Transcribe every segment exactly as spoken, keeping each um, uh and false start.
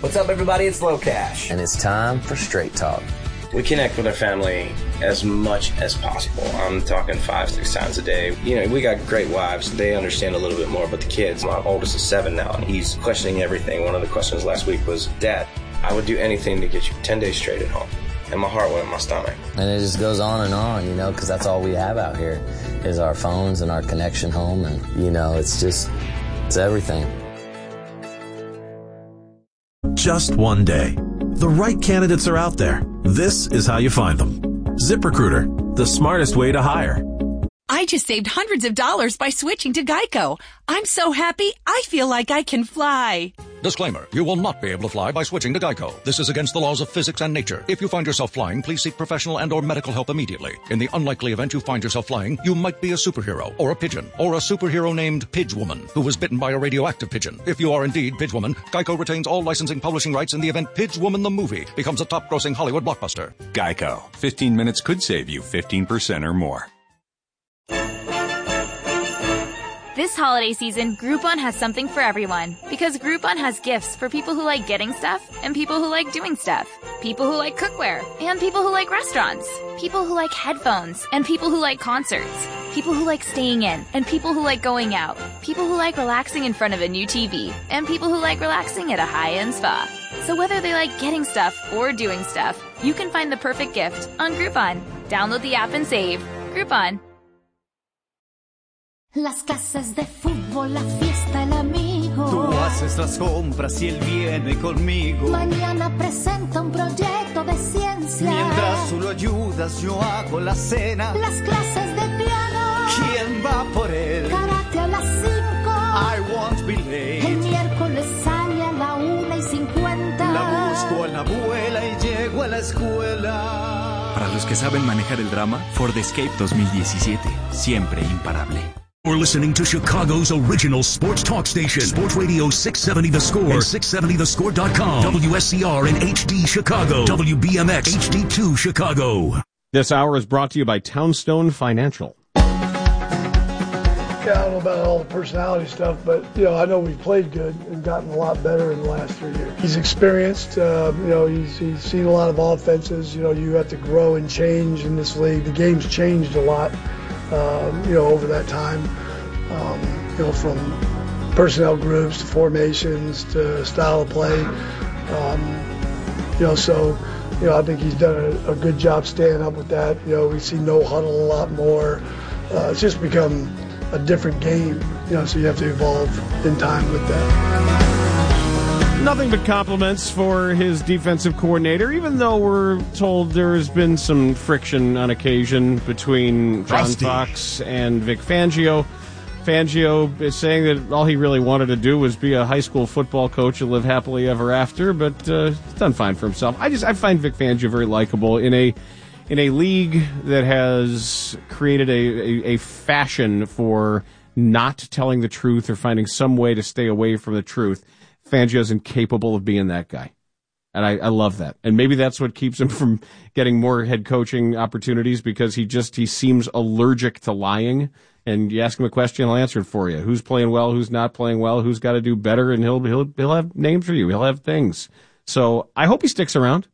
What's up, everybody? It's Low Cash. And it's time for Straight Talk. We connect with our family as much as possible. I'm talking five, six times a day. You know, we got great wives. They understand a little bit more, but the kids, my oldest is seven now, and he's questioning everything. One of the questions last week was, Dad, I would do anything to get you ten days straight at home. And my heart went in my stomach. And it just goes on and on, you know, because that's all we have out here is our phones and our connection home. And, you know, it's just, it's everything. Just one day. The right candidates are out there. This is how you find them. ZipRecruiter, the smartest way to hire. I just saved hundreds of dollars by switching to Geico. I'm so happy, I feel like I can fly. Disclaimer, you will not be able to fly by switching to Geico. This is against the laws of physics and nature. If you find yourself flying, please seek professional and or medical help immediately. In the unlikely event you find yourself flying, you might be a superhero, or a pigeon, or a superhero named Pidgewoman, who was bitten by a radioactive pigeon. If you are indeed Pidgewoman, Geico retains all licensing publishing rights in the event Pidgewoman the movie becomes a top-grossing Hollywood blockbuster. Geico. fifteen minutes could save you fifteen percent or more. This holiday season, Groupon has something for everyone. Because Groupon has gifts for people who like getting stuff and people who like doing stuff. People who like cookware and people who like restaurants. People who like headphones and people who like concerts. People who like staying in and people who like going out. People who like relaxing in front of a new T V and people who like relaxing at a high-end spa. So whether they like getting stuff or doing stuff, you can find the perfect gift on Groupon. Download the app and save. Groupon. Las clases de fútbol, la fiesta, el amigo. Tú haces las compras y él viene conmigo. Mañana presenta un proyecto de ciencia. Mientras tú lo ayudas, yo hago la cena. Las clases de piano. ¿Quién va por él? Karate a las cinco. I won't be late. El miércoles sale a la una y cincuenta. La busco a la abuela y llego a la escuela. Para los que saben manejar el drama, Ford Escape dos mil diecisiete. Siempre imparable. You're listening to Chicago's original sports talk station, Sports Radio six seventy The Score and six seventy the score dot com, W S C R in H D Chicago, W B M X H D two Chicago. This hour is brought to you by Townstone Financial. Yeah, I don't know about all the personality stuff, but, you know, I know we've played good and gotten a lot better in the last three years. He's experienced, uh, you know, he's, he's seen a lot of offenses. You know, you have to grow and change in this league. The game's changed a lot. Um, you know, over that time, um, you know, from personnel groups to formations to style of play. Um, you know, so, you know, I think he's done a, a good job staying up with that. You know, we see no huddle a lot more. Uh, it's just become a different game, you know, so you have to evolve in time with that. Nothing but compliments for his defensive coordinator, even though we're told there's been some friction on occasion between John Rusty. Fox and Vic Fangio. Fangio is saying that all he really wanted to do was be a high school football coach and live happily ever after, but uh, he's done fine for himself. I just I find Vic Fangio very likable in a in a league that has created a, a, a fashion for not telling the truth or finding some way to stay away from the truth. Fangio's incapable of being that guy. And I, I love that. And maybe that's what keeps him from getting more head coaching opportunities, because he just, he seems allergic to lying. And you ask him a question, he'll answer it for you. Who's playing well, who's not playing well, who's got to do better, and he'll, he'll, he'll have names for you. He'll have things. So I hope he sticks around.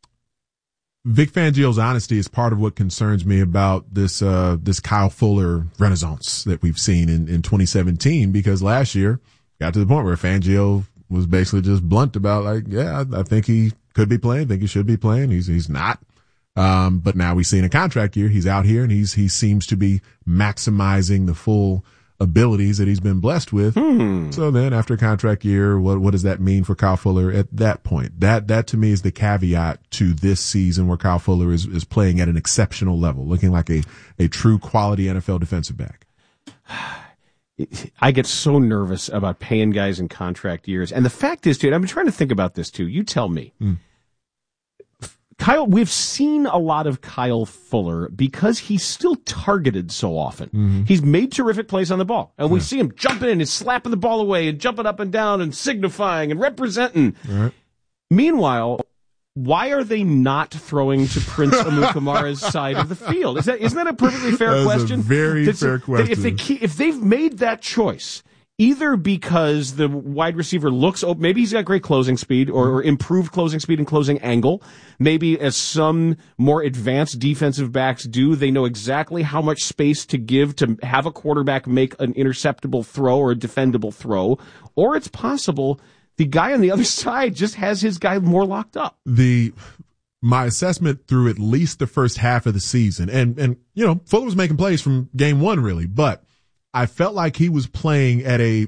Vic Fangio's honesty is part of what concerns me about this, uh, this Kyle Fuller renaissance that we've seen in, in twenty seventeen, because last year got to the point where Fangio was basically just blunt about, like, yeah, I, I think he could be playing, I think he should be playing. He's, he's not. Um, but now we see in a contract year, he's out here and he's, he seems to be maximizing the full abilities that he's been blessed with. Hmm. So then after a contract year, what, what does that mean for Kyle Fuller at that point? That, that to me is the caveat to this season, where Kyle Fuller is, is playing at an exceptional level, looking like a, a true quality N F L defensive back. I get so nervous about paying guys in contract years. And the fact is, dude, I've been trying to think about this too. You tell me. Mm. Kyle, we've seen a lot of Kyle Fuller because he's still targeted so often. Mm-hmm. He's made terrific plays on the ball. And we yeah. see him jumping in and slapping the ball away and jumping up and down and signifying and representing. Right. Meanwhile, why are they not throwing to Prince Amukamara's side of the field? Is that, isn't that a perfectly fair That's question? a very That's fair a, question. If, they keep, if they've made that choice, either because the wide receiver looks open, maybe he's got great closing speed or, or improved closing speed and closing angle. Maybe as some more advanced defensive backs do, they know exactly how much space to give to have a quarterback make an interceptable throw or a defendable throw. Or it's possible the guy on the other side just has his guy more locked up. The my assessment through at least the first half of the season, and, and you know, Fuller was making plays from game one, really, but I felt like he was playing at a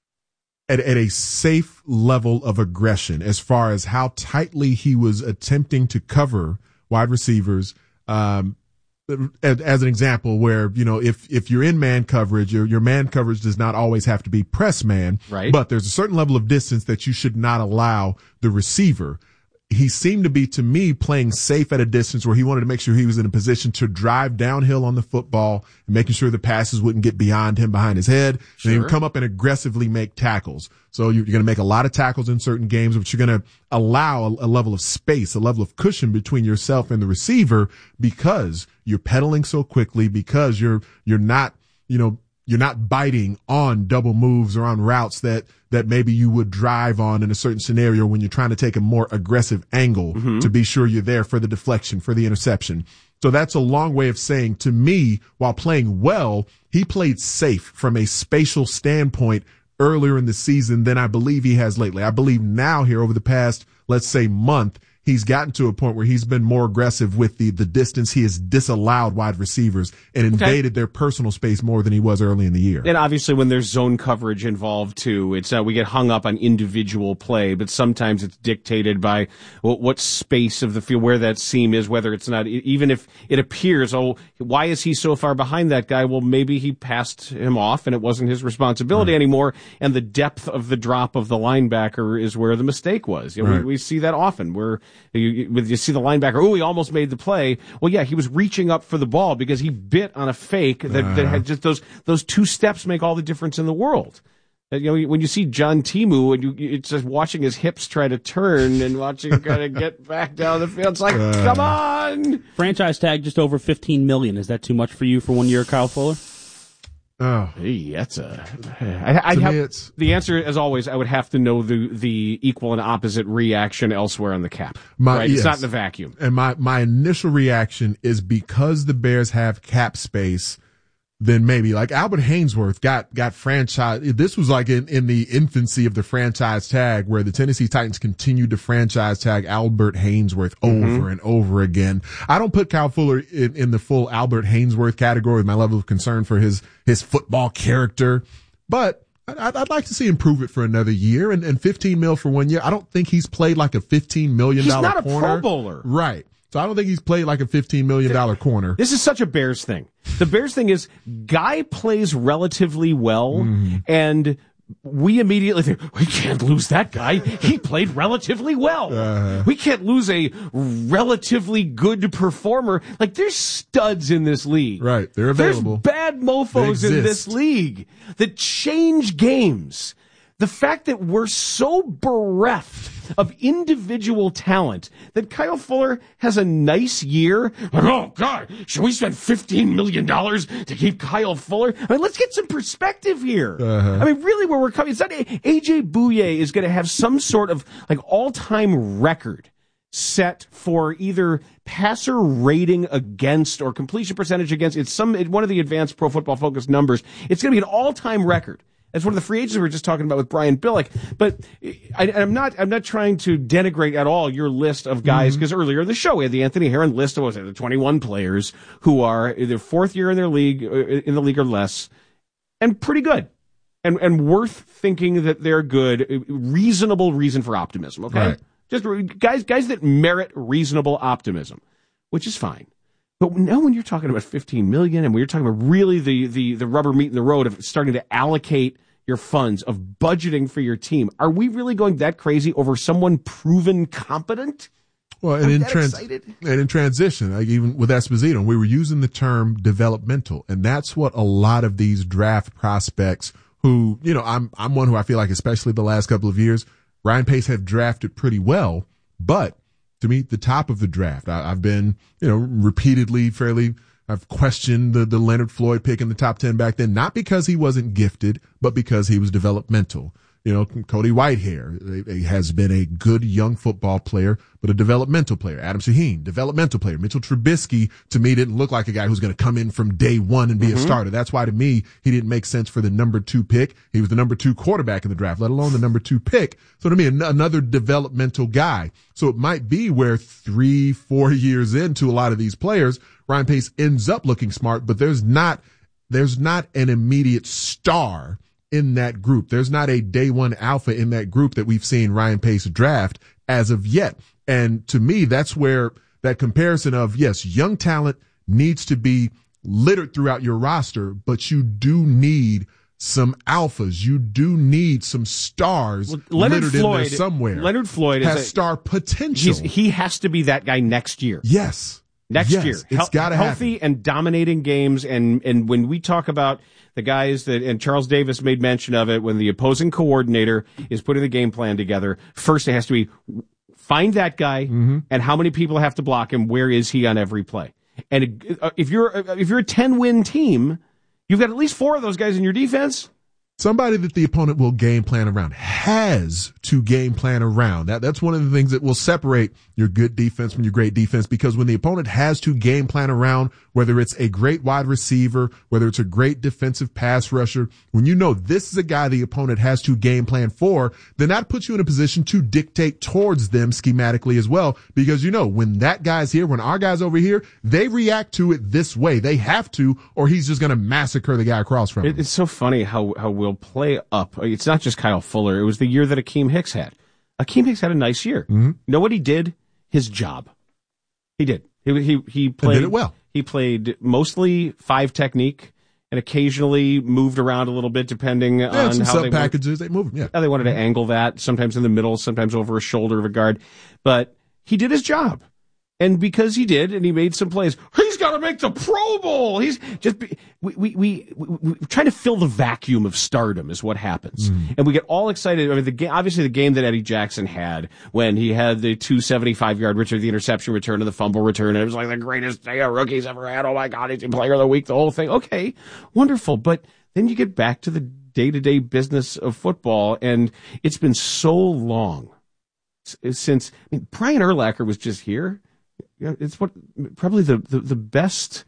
at, at a safe level of aggression as far as how tightly he was attempting to cover wide receivers. Um, as, as an example, where, you know, if if you're in man coverage, your your man coverage does not always have to be press man, right? But there's a certain level of distance that you should not allow the receiver. He seemed to be, to me, playing safe at a distance where he wanted to make sure he was in a position to drive downhill on the football and making sure the passes wouldn't get beyond him behind his head. Sure. And he would come up and aggressively make tackles. So you're going to make a lot of tackles in certain games, but you're going to allow a, a level of space, a level of cushion between yourself and the receiver because you're pedaling so quickly, because you're, you're not, you know, you're not biting on double moves or on routes that, that maybe you would drive on in a certain scenario when you're trying to take a more aggressive angle mm-hmm. to be sure you're there for the deflection, for the interception. So that's a long way of saying, to me, while playing well, he played safe from a spatial standpoint earlier in the season than I believe he has lately. I believe now here over the past, let's say, month, he's gotten to a point where he's been more aggressive with the, the distance. He has disallowed wide receivers and invaded okay. their personal space more than he was early in the year. And obviously when there's zone coverage involved too, it's uh, we get hung up on individual play, but sometimes it's dictated by what, what space of the field, where that seam is, whether it's not, even if it appears, oh, why is he so far behind that guy? Well, maybe he passed him off and it wasn't his responsibility right. anymore. And the depth of the drop of the linebacker is where the mistake was. You know, right. we, we see that often where You, you see the linebacker, oh, he almost made the play. Well, yeah, he was reaching up for the ball because he bit on a fake that, uh. that had just those those two steps make all the difference in the world. And, you know, when you see John Timu and you, it's just watching his hips try to turn and watching him kind of get back down the field, it's like, uh. come on! Franchise tag just over fifteen million dollars. Is that too much for you for one year, Kyle Fuller? Oh, hey, that's a. I, I have, it's, the answer, as always, I would have to know the the equal and opposite reaction elsewhere on the cap. My, right? Yes. It's not in the vacuum. And my my initial reaction is because the Bears have cap space, then maybe like Albert Haynesworth got got franchise. This was like in in the infancy of the franchise tag, where the Tennessee Titans continued to franchise tag Albert Haynesworth over mm-hmm. and over again. I don't put Kyle Fuller in, in the full Albert Haynesworth category with my level of concern for his his football character, but I'd, I'd like to see him prove it for another year, and, and fifteen mil for one year. I don't think he's played like a fifteen million dollar corner. He's not a Pro Bowler. Right. So I don't think he's played like a fifteen million dollars corner. This is such a Bears thing. The Bears thing is, guy plays relatively well, mm. and we immediately think, we can't lose that guy. He played relatively well. Uh, we can't lose a relatively good performer. Like, there's studs in this league. Right, they're available. There's bad mofos in this league that change games. The fact that we're so bereft of individual talent that Kyle Fuller has a nice year. Like, oh, God, should we spend fifteen million dollars to keep Kyle Fuller? I mean, let's get some perspective here. Uh-huh. I mean, really, where we're coming, it's not A J Bouye is going to have some sort of like all-time record set for either passer rating against or completion percentage against. It's some it's one of the advanced Pro Football Focus numbers. It's going to be an all-time record. That's one of the free agents we were just talking about with Brian Billick. But I, I'm not I'm not trying to denigrate at all your list of guys, because mm-hmm. earlier in the show we had the Anthony Herron list of, what was it, the twenty-one players who are their fourth year in their league, in the league or less, and pretty good. And and worth thinking that they're good, reasonable reason for optimism, okay? Right. Just guys guys that merit reasonable optimism, which is fine. But now when you're talking about fifteen million dollars and when you're talking about really the, the, the rubber meat in the road of starting to allocate your funds, of budgeting for your team, are we really going that crazy over someone proven competent? Well, and in, trans- and in transition, like even with Esposito, we were using the term developmental, and that's what a lot of these draft prospects who, you know, I'm I'm one who I feel like, especially the last couple of years, Ryan Pace have drafted pretty well, but to me, the top of the draft, I, I've been, you know, repeatedly fairly I've questioned the, the Leonard Floyd pick in the top ten back then, not because he wasn't gifted, but because he was developmental. You know, Cody Whitehair has been a good young football player, but a developmental player. Adam Shaheen, developmental player. Mitchell Trubisky, to me, didn't look like a guy who's going to come in from day one and be mm-hmm. a starter. That's why, to me, he didn't make sense for the number two pick. He was the number two quarterback in the draft, let alone the number two pick. So to me, an- another developmental guy. So it might be where three, four years into a lot of these players, Ryan Pace ends up looking smart, but there's not, there's not an immediate star in that group. There's not a day one alpha in that group that we've seen Ryan Pace draft as of yet. And to me, that's where that comparison of, yes, young talent needs to be littered throughout your roster, but you do need some alphas. You do need some stars well, Leonard littered Floyd, in there somewhere. Leonard Floyd has is a, star potential. He has to be that guy next year. Yes. Next yes, year. It's got to happen. Healthy and dominating games. And, and when we talk about the guys that, and Charles Davis made mention of it, when the opposing coordinator is putting the game plan together, first it has to be find that guy mm-hmm. and how many people have to block him. Where is he on every play? And if you're, if you're a ten win team, you've got at least four of those guys in your defense. Somebody that the opponent will game plan around, has to game plan around. That, that's one of the things that will separate your good defense from your great defense, because when the opponent has to game plan around, whether it's a great wide receiver, whether it's a great defensive pass rusher, when you know this is a guy the opponent has to game plan for, then that puts you in a position to dictate towards them schematically as well, because you know when that guy's here, when our guy's over here, they react to it this way. They have to, or he's just going to massacre the guy across from him. It's so funny how, how we'll play up. It's not just Kyle Fuller. It was the year that Akeem Hicks had. Akeem Hicks had a nice year. Mm-hmm. You know what he did? His job. He did. He he he played and did it well. He played mostly five technique and occasionally moved around a little bit depending yeah, on some how sub they packages they moved. Yeah, how they wanted to angle that. Sometimes in the middle, sometimes over a shoulder of a guard. But he did his job. And because he did, and he made some plays, he's got to make the Pro Bowl. He's just we we we, we we're trying to fill the vacuum of stardom is what happens, mm. and we get all excited. I mean, the game, obviously the game that Eddie Jackson had when he had the two seventy-five yard return, the interception return, and the fumble return, and it was like the greatest day a rookie's ever had. Oh my God, he's the player of the week, the whole thing. Okay, wonderful, but then you get back to the day to day business of football, and it's been so long since. I mean, Brian Urlacher was just here. Yeah, it's what probably the, the, the best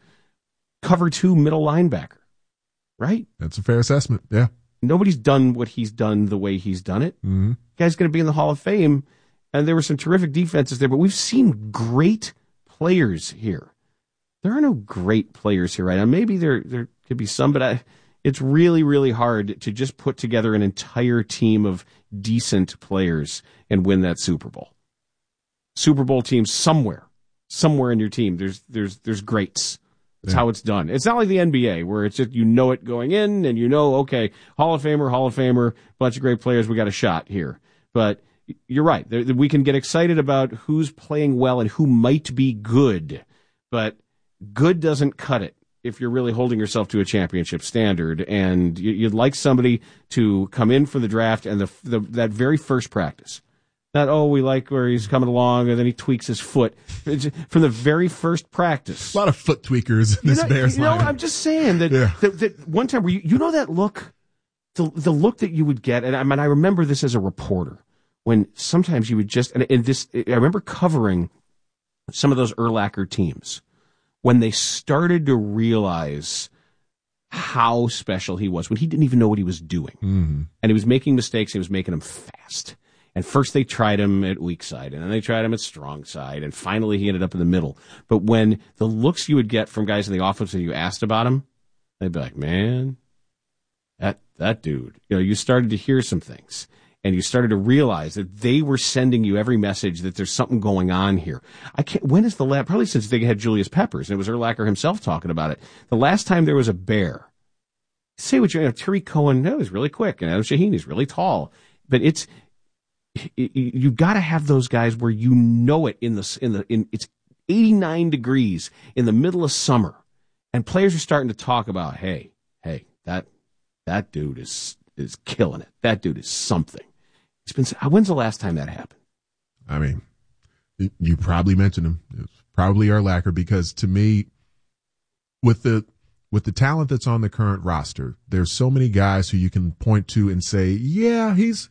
cover two middle linebacker, right? That's a fair assessment. Yeah. Nobody's done what he's done the way he's done it. Mm-hmm. Guy's going to be in the Hall of Fame, and there were some terrific defenses there, but we've seen great players here. There are no great players here right now. Maybe there there could be some, but I, it's really, really hard to just put together an entire team of decent players and win that Super Bowl. Super Bowl team somewhere. Somewhere in your team, there's there's there's greats. That's yeah. how it's done. It's not like the N B A where it's just you know it going in and you know, okay, Hall of Famer, Hall of Famer, bunch of great players, we got a shot here. But you're right. We can get excited about who's playing well and who might be good, but good doesn't cut it if you're really holding yourself to a championship standard. And you'd like somebody to come in for the draft and the, the that very first practice. Not, oh, we like where he's coming along, and then he tweaks his foot. From the very first practice. A lot of foot tweakers in this you know, Bears you know, lineup. I'm just saying that, yeah. that, that one time where you, you know that look? The, the look that you would get, and I mean, I remember this as a reporter, when sometimes you would just, and, and this, I remember covering some of those Urlacher teams, when they started to realize how special he was, when he didn't even know what he was doing. Mm-hmm. And he was making mistakes, he was making them fast. And first they tried him at weak side, and then they tried him at strong side, and finally he ended up in the middle. But when the looks you would get from guys in the offense when you asked about him, they'd be like, man, that that dude. You know, you started to hear some things, and you started to realize that they were sending you every message that there's something going on here. I can't. When is the last? Probably since they had Julius Peppers, and it was Urlacher himself talking about it. The last time there was a bear. Say what you know, Terry Cohen. No, he's really quick, and Adam Shaheen is really tall, but it's. You got to have those guys where you know it in the in the in it's eighty-nine degrees in the middle of summer, and players are starting to talk about, hey, hey, that that dude is is killing it. That dude is something. It's been. When's the last time that happened? I mean, you probably mentioned him. It's probably Urlacher, because to me, with the with the talent that's on the current roster, there's so many guys who you can point to and say, yeah, he's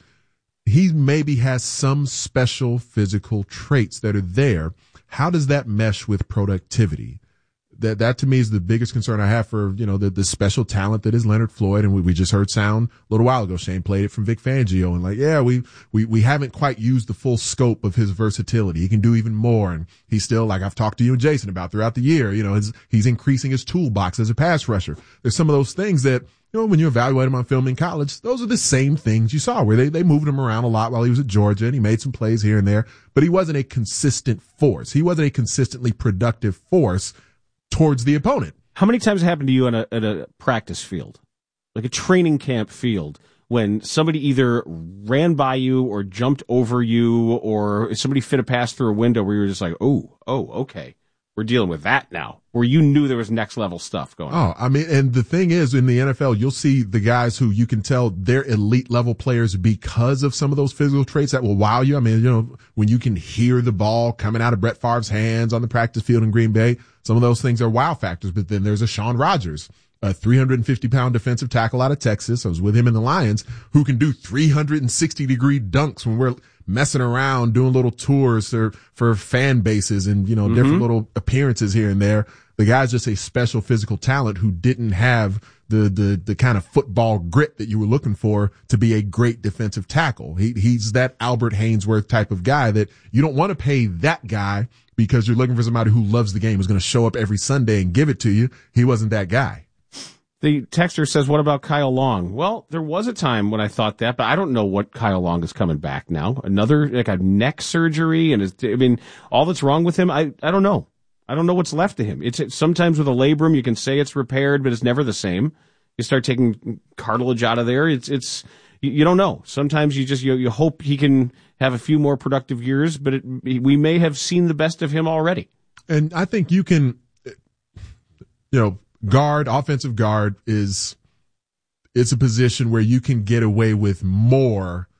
he maybe has some special physical traits that are there. How does that mesh with productivity? That that to me is the biggest concern I have for, you know, the, the special talent that is Leonard Floyd. And we, we just heard sound a little while ago. Shane played it from Vic Fangio and like, yeah, we, we, we haven't quite used the full scope of his versatility. He can do even more. And he's still, like I've talked to you and Jason about throughout the year, you know, his, he's increasing his toolbox as a pass rusher. There's some of those things that, you know, when you evaluate him on film in college, those are the same things you saw where they, they moved him around a lot while he was at Georgia and he made some plays here and there, but he wasn't a consistent force. He wasn't a consistently productive force towards the opponent. How many times it happened to you on a, at a practice field, like a training camp field, when somebody either ran by you or jumped over you or somebody fit a pass through a window where you were just like, oh, oh, okay, we're dealing with that now, where you knew there was next level stuff going on? Oh, I mean, and the thing is, in the N F L, you'll see the guys who you can tell they're elite level players because of some of those physical traits that will wow you. I mean, you know, when you can hear the ball coming out of Brett Favre's hands on the practice field in Green Bay, some of those things are wow factors. But then there's a Sean Rodgers, a three hundred fifty pound defensive tackle out of Texas. I was with him in the Lions, who can do three hundred sixty degree dunks when we're messing around, doing little tours for, for fan bases and, you know, mm-hmm. different little appearances here and there. The guy's just a special physical talent who didn't have the, the, the kind of football grit that you were looking for to be a great defensive tackle. He, he's that Albert Haynesworth type of guy that you don't want to pay that guy because you're looking for somebody who loves the game, who's going to show up every Sunday and give it to you. He wasn't that guy. The texter says, what about Kyle Long? Well, there was a time when I thought that, but I don't know what Kyle Long is coming back now. Another, like a neck surgery, and his, I mean, all that's wrong with him, I, I don't know. I don't know what's left of him. It's, it's sometimes with a labrum, you can say it's repaired, but it's never the same. You start taking cartilage out of there. It's, it's, you, you don't know. Sometimes you just, you, you hope he can have a few more productive years, but it, we may have seen the best of him already. And I think you can, you know, guard, offensive guard is, it's a position where you can get away with more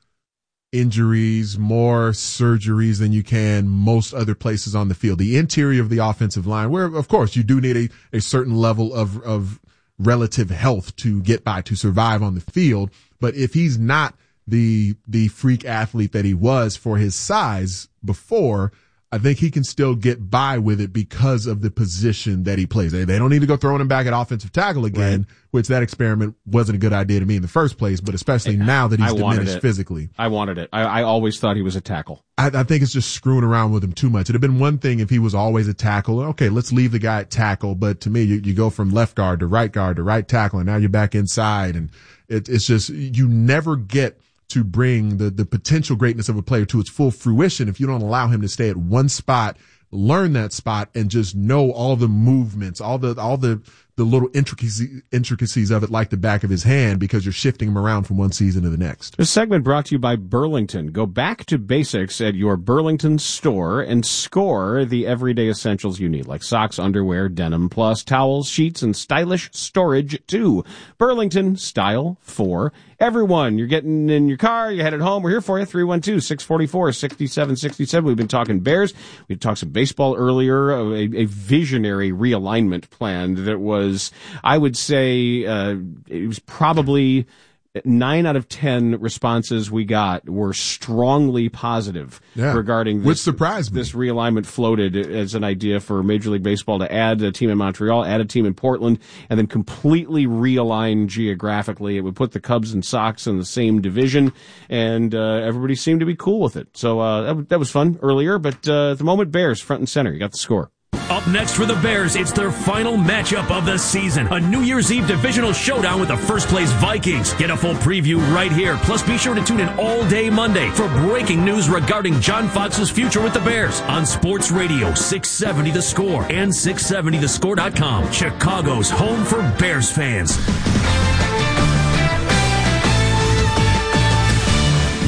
injuries, more surgeries than you can most other places on the field. The interior of the offensive line, where of course you do need a, a certain level of, of relative health to get by, to survive on the field. But if he's not the, the freak athlete that he was for his size before, I think he can still get by with it because of the position that he plays. They, they don't need to go throwing him back at offensive tackle again, right, which that experiment wasn't a good idea to me in the first place, but especially I, now that he's diminished it. physically. I wanted it. I, I always thought he was a tackle. I, I think it's just screwing around with him too much. It'd have been one thing if he was always a tackle. Okay, let's leave the guy at tackle, but to me, you, you go from left guard to right guard to right tackle, and now you're back inside, and it, it's just, you never get to bring the, the potential greatness of a player to its full fruition if you don't allow him to stay at one spot, learn that spot, and just know all the movements, all the, all the, the little intricacies, intricacies of it like the back of his hand, because you're shifting him around from one season to the next. This segment brought to you by Burlington. Go back to basics at your Burlington store and score the everyday essentials you need, like socks, underwear, denim, plus towels, sheets, and stylish storage too. Burlington, style for everyone. You're getting in your car, you're headed home, we're here for you. three one two, six four four, six seven six seven. We've been talking Bears. We talked some baseball earlier, a, a visionary realignment plan that was, I would say, uh, it was probably nine out of ten responses we got were strongly positive yeah, regarding this. Which surprised me. This realignment floated as an idea for Major League Baseball to add a team in Montreal, add a team in Portland, and then completely realign geographically. It would put the Cubs and Sox in the same division, and uh, everybody seemed to be cool with it. So uh, that, that was fun earlier, but uh, at the moment, Bears front and center. You got the score. Up next for the Bears, it's their final matchup of the season. A New Year's Eve divisional showdown with the first-place Vikings. Get a full preview right here. Plus, be sure to tune in all day Monday for breaking news regarding John Fox's future with the Bears on Sports Radio six seventy The Score and six seventy the score dot com. Chicago's home for Bears fans.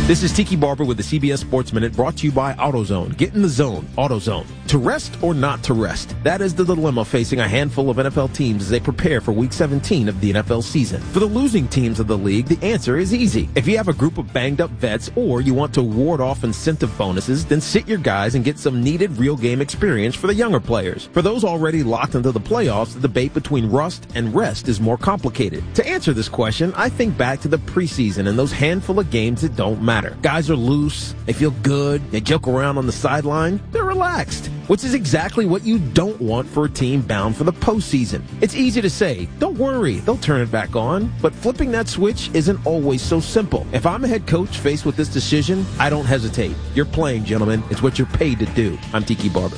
This is Tiki Barber with the C B S Sports Minute, brought to you by AutoZone. Get in the zone. AutoZone. To rest or not to rest? That is the dilemma facing a handful of N F L teams as they prepare for Week seventeen of the N F L season. For the losing teams of the league, the answer is easy. If you have a group of banged-up vets or you want to ward off incentive bonuses, then sit your guys and get some needed real-game experience for the younger players. For those already locked into the playoffs, the debate between rust and rest is more complicated. To answer this question, I think back to the preseason and those handful of games that don't matter. Guys are loose, they feel good, they joke around on the sideline, they're relaxed, which is exactly what you don't want for a team bound for the postseason. It's easy to say, don't worry, they'll turn it back on, but flipping that switch isn't always so simple. If I'm a head coach faced with this decision, I don't hesitate. You're playing, gentlemen. It's what you're paid to do. I'm Tiki Barber.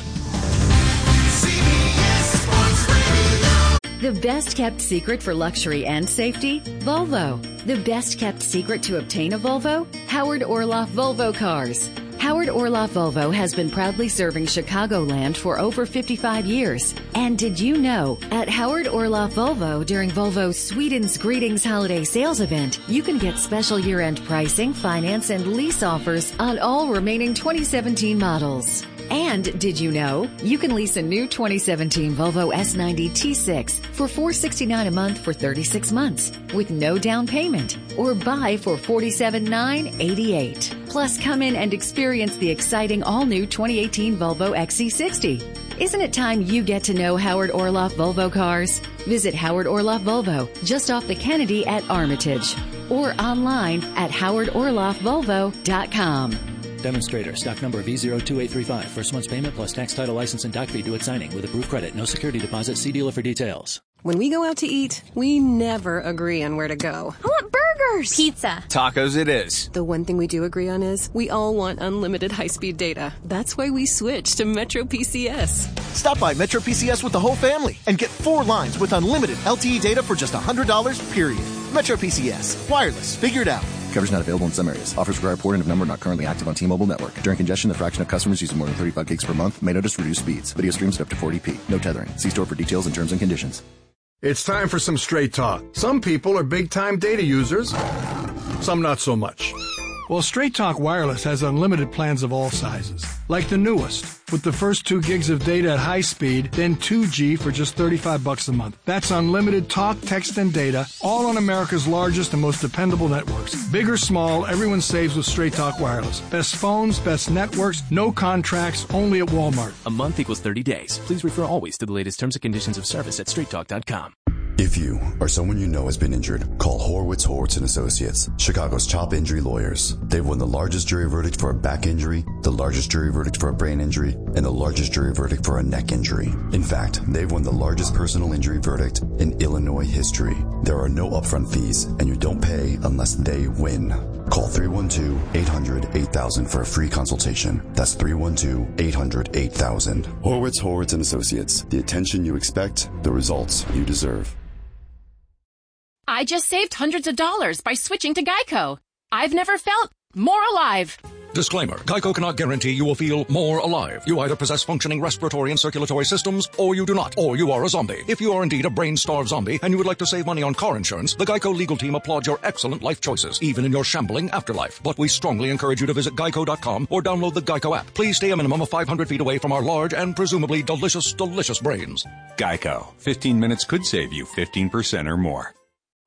The best kept secret for luxury and safety? Volvo. The best kept secret to obtain a Volvo? Howard Orloff Volvo Cars. Howard Orloff Volvo has been proudly serving Chicagoland for over fifty-five years. And did you know, at Howard Orloff Volvo during Volvo's Sweden's Greetings Holiday Sales Event, you can get special year-end pricing, finance, and lease offers on all remaining twenty seventeen models. And did you know you can lease a new twenty seventeen Volvo S ninety T six for four hundred sixty-nine dollars a month for thirty-six months with no down payment, or buy for forty-seven thousand nine hundred eighty-eight dollars. Plus, come in and experience the exciting all-new twenty eighteen Volvo X C sixty. Isn't it time you get to know Howard Orloff Volvo Cars? Visit Howard Orloff Volvo just off the Kennedy at Armitage, or online at howard orloff volvo dot com. Demonstrator, stock number V zero two eight three five. First month's payment plus tax, title, license, and doc fee due at signing with approved credit. No security deposit. See dealer for details. When we go out to eat, we never agree on where to go. I want burgers. Pizza. Tacos it is. The one thing we do agree on is we all want unlimited high-speed data. That's why we switched to Metro P C S. Stop by Metro P C S with the whole family and get four lines with unlimited L T E data for just one hundred dollars, period. Metro P C S. Wireless. Figured out. Coverage not available in some areas. Offers require porting of number not currently active on T-Mobile network. During congestion, the fraction of customers using more than thirty-five gigs per month may notice reduced speeds. Video streams at up to forty p. No tethering. See store for details and terms and conditions. It's time for some straight talk. Some people are big-time data users, some not so much. Well, Straight Talk Wireless has unlimited plans of all sizes, like the newest, with the first two gigs of data at high speed, then two G for just thirty-five bucks a month. That's unlimited talk, text, and data, all on America's largest and most dependable networks. Big or small, everyone saves with Straight Talk Wireless. Best phones, best networks, no contracts, only at Walmart. A month equals thirty days. Please refer always to the latest terms and conditions of service at straight talk dot com. If you or someone you know has been injured, call Horowitz, Horowitz and Associates, Chicago's top injury lawyers. They've won the largest jury verdict for a back injury, the largest jury verdict for a brain injury, and the largest jury verdict for a neck injury. In fact, they've won the largest personal injury verdict in Illinois history. There are no upfront fees, and you don't pay unless they win. Call three one two, eight hundred, eight thousand for a free consultation. That's three one two, eight hundred, eight thousand. Horowitz, Horowitz and Associates. The attention you expect, the results you deserve. I just saved hundreds of dollars by switching to Geico. I've never felt more alive. Disclaimer. Geico cannot guarantee you will feel more alive. You either possess functioning respiratory and circulatory systems, or you do not, or you are a zombie. If you are indeed a brain-starved zombie and you would like to save money on car insurance, the Geico legal team applauds your excellent life choices, even in your shambling afterlife. But we strongly encourage you to visit geico dot com or download the Geico app. Please stay a minimum of five hundred feet away from our large and presumably delicious, delicious brains. Geico. fifteen minutes could save you fifteen percent or more.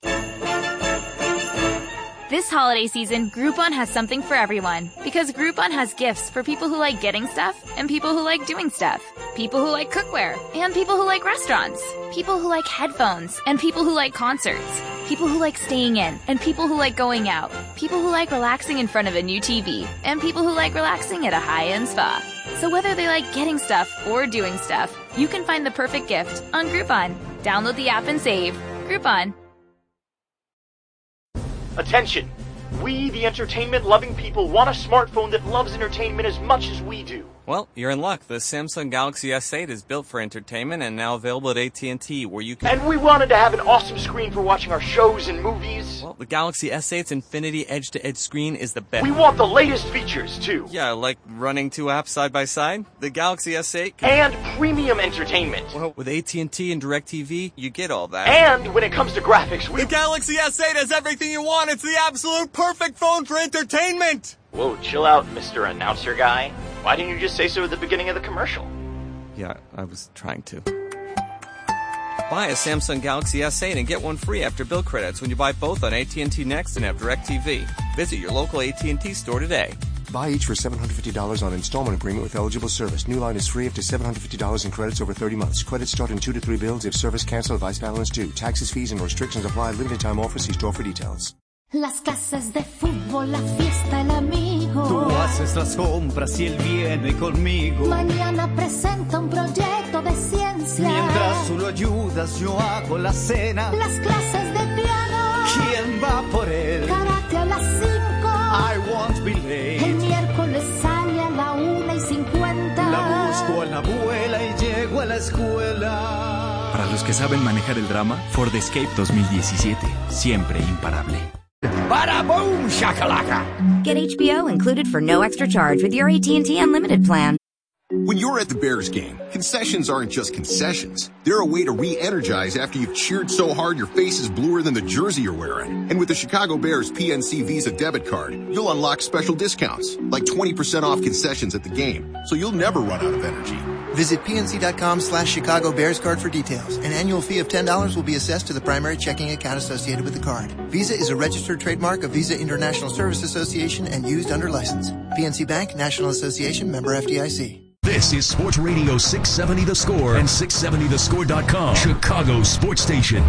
This holiday season, Groupon has something for everyone. Because Groupon has gifts for people who like getting stuff and people who like doing stuff. People who like cookware and people who like restaurants. People who like headphones and people who like concerts. People who like staying in and people who like going out. People who like relaxing in front of a new T V and people who like relaxing at a high-end spa. So whether they like getting stuff or doing stuff, you can find the perfect gift on Groupon. Download the app and save. Groupon. Attention! We, the entertainment-loving people, want a smartphone that loves entertainment as much as we do. Well, you're in luck. The Samsung Galaxy S eight is built for entertainment and now available at A T and T, where you can... And we wanted to have an awesome screen for watching our shows and movies. Well, the Galaxy S eight's Infinity Edge-to-Edge screen is the best. We want the latest features, too. Yeah, like running two apps side by side. The Galaxy S eight... Can... And premium entertainment. Well, with A T and T and DirecTV, you get all that. And when it comes to graphics, we... The Galaxy S eight has everything you want. It's the absolute perfect phone for entertainment. Whoa, chill out, Mister Announcer Guy. Why didn't you just say so at the beginning of the commercial? Yeah, I was trying to. Buy a Samsung Galaxy S eight and get one free after bill credits when you buy both on A T and T Next and have DirecTV. Visit your local A T and T store today. Buy each for seven hundred fifty dollars on installment agreement with eligible service. New line is free up to seven hundred fifty dollars in credits over thirty months. Credits start in two to three bills if service cancelled, vice balance due. Taxes, fees, and restrictions apply. Limited time offer. See store for details. Las clases de fútbol, la fiesta, el amigo. Tú haces las compras y él viene conmigo. Mañana presenta un proyecto de ciencia. Mientras tú lo ayudas, yo hago la cena. Las clases de piano. ¿Quién va por él? Karate a las cinco. I won't be late. El miércoles sale a la una y cincuenta. La busco a la abuela y llego a la escuela. Para los que saben manejar el drama, Ford Escape dos mil diecisiete. Siempre imparable. Bada boom, shakalaka! Get H B O included for no extra charge with your A T and T Unlimited plan. When you're at the Bears game, concessions aren't just concessions. They're a way to re-energize after you've cheered so hard your face is bluer than the jersey you're wearing. And with the Chicago Bears P N C Visa debit card, you'll unlock special discounts, like twenty percent off concessions at the game, so you'll never run out of energy. Visit pnc.com slash Chicago Bears card for details. An annual fee of ten dollars will be assessed to the primary checking account associated with the card. Visa is a registered trademark of Visa International Service Association and used under license. P N C Bank, National Association, member F D I C. This is Sports Radio six seventy The Score and six seventy the score dot com, Chicago's sports station.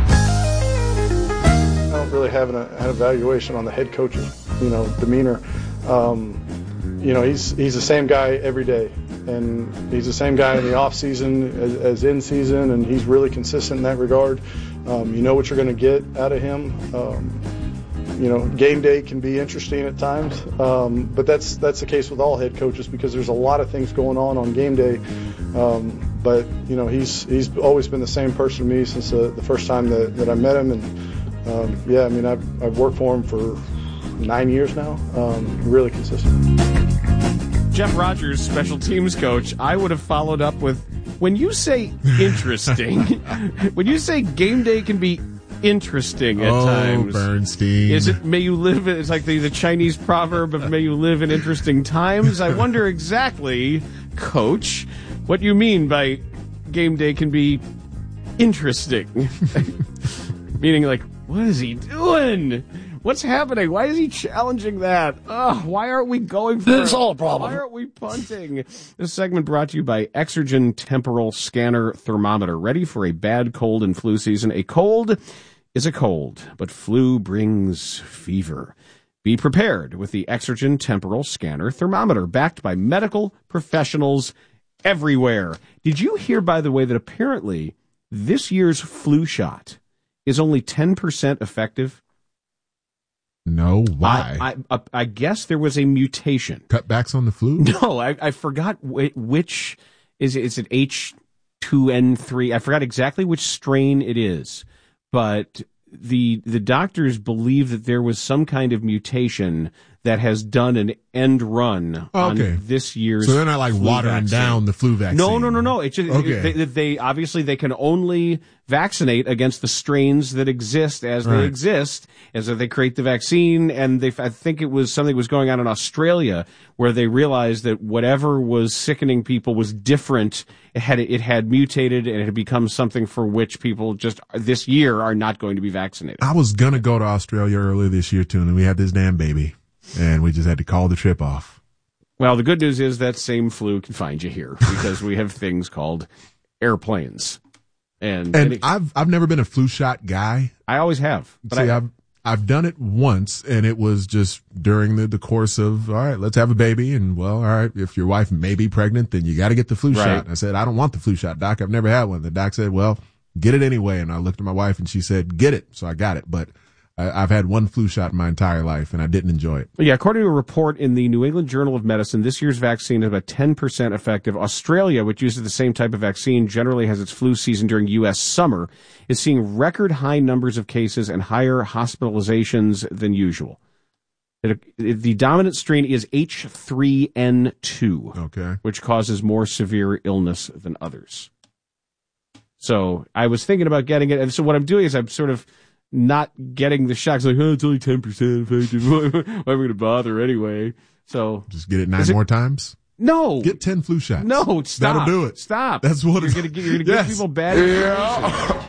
I don't really have an, an evaluation on the head coach's, you know, demeanor. Um, you know, he's he's the same guy every day, and he's the same guy in the off season as, as in season, and he's really consistent in that regard. Um, you know what you're going to get out of him. Um, you know, game day can be interesting at times, um, but that's that's the case with all head coaches because there's a lot of things going on on game day. Um, but you know, he's he's always been the same person to me since the, the first time that, that I met him, and um, yeah, I mean, I've I've worked for him for nine years now. Um, really consistent. Jeff Rogers, special teams coach, I would have followed up with, when you say interesting, when you say game day can be interesting at oh, times. Bernstein. Is it, may you live, it's like the, the Chinese proverb of may you live in interesting times? I wonder exactly, coach, what you mean by game day can be interesting. Meaning like, what is he doing? What's happening? Why is he challenging that? Ugh, why aren't we going for It's all a problem. Why aren't we punting? This segment brought to you by Exergen Temporal Scanner Thermometer. Ready for a bad cold and flu season? A cold is a cold, but flu brings fever. Be prepared with the Exergen Temporal Scanner Thermometer, backed by medical professionals everywhere. Did you hear, by the way, that apparently this year's flu shot is only ten percent effective? No, why? I, I, I guess there was a mutation. Cutbacks on the flu? No, I, I forgot which, is it, is it H two N three? I forgot exactly which strain it is, but the the doctors believe that there was some kind of mutation that has done an end run okay. on this year's. So they're not like watering vaccine. down the flu vaccine. No, no, no, no. It's just, okay. they, they obviously they can only vaccinate against the strains that exist as right. they exist, and so they create the vaccine. And they, I think it was something was going on in Australia where they realized that whatever was sickening people was different. It had it had mutated and it had become something for which people just this year are not going to be vaccinated. I was gonna go to Australia earlier this year too, and we had this damn baby. And we just had to call the trip off. Well, the good news is that same flu can find you here because we have things called airplanes. And, and it, I've I've never been a flu shot guy. I always have. But See, I, I've I've done it once, and it was just during the, the course of, all right, let's have a baby. And, well, all right, if your wife may be pregnant, then you got to get the flu right. shot. And I said, I don't want the flu shot, Doc. I've never had one. The doc said, well, get it anyway. And I looked at my wife, and she said, get it. So I got it. But I, I've had one flu shot in my entire life, and I didn't enjoy it. Yeah, according to a report in the New England Journal of Medicine, this year's vaccine is about ten percent effective. Australia, which uses the same type of vaccine, generally has its flu season during U S summer, is seeing record high numbers of cases and higher hospitalizations than usual. It, it, the dominant strain is H three N two, okay, which causes more severe illness than others. So I was thinking about getting it, and so what I'm doing is I'm sort of not getting the shots. Like, oh, it's only ten percent effective. Why am I going to bother anyway? So just get it nine it, more times. No, get ten flu shots. No, stop. That'll do it. Stop. That's what you're going to you're going to yes. give people bad information. Yeah.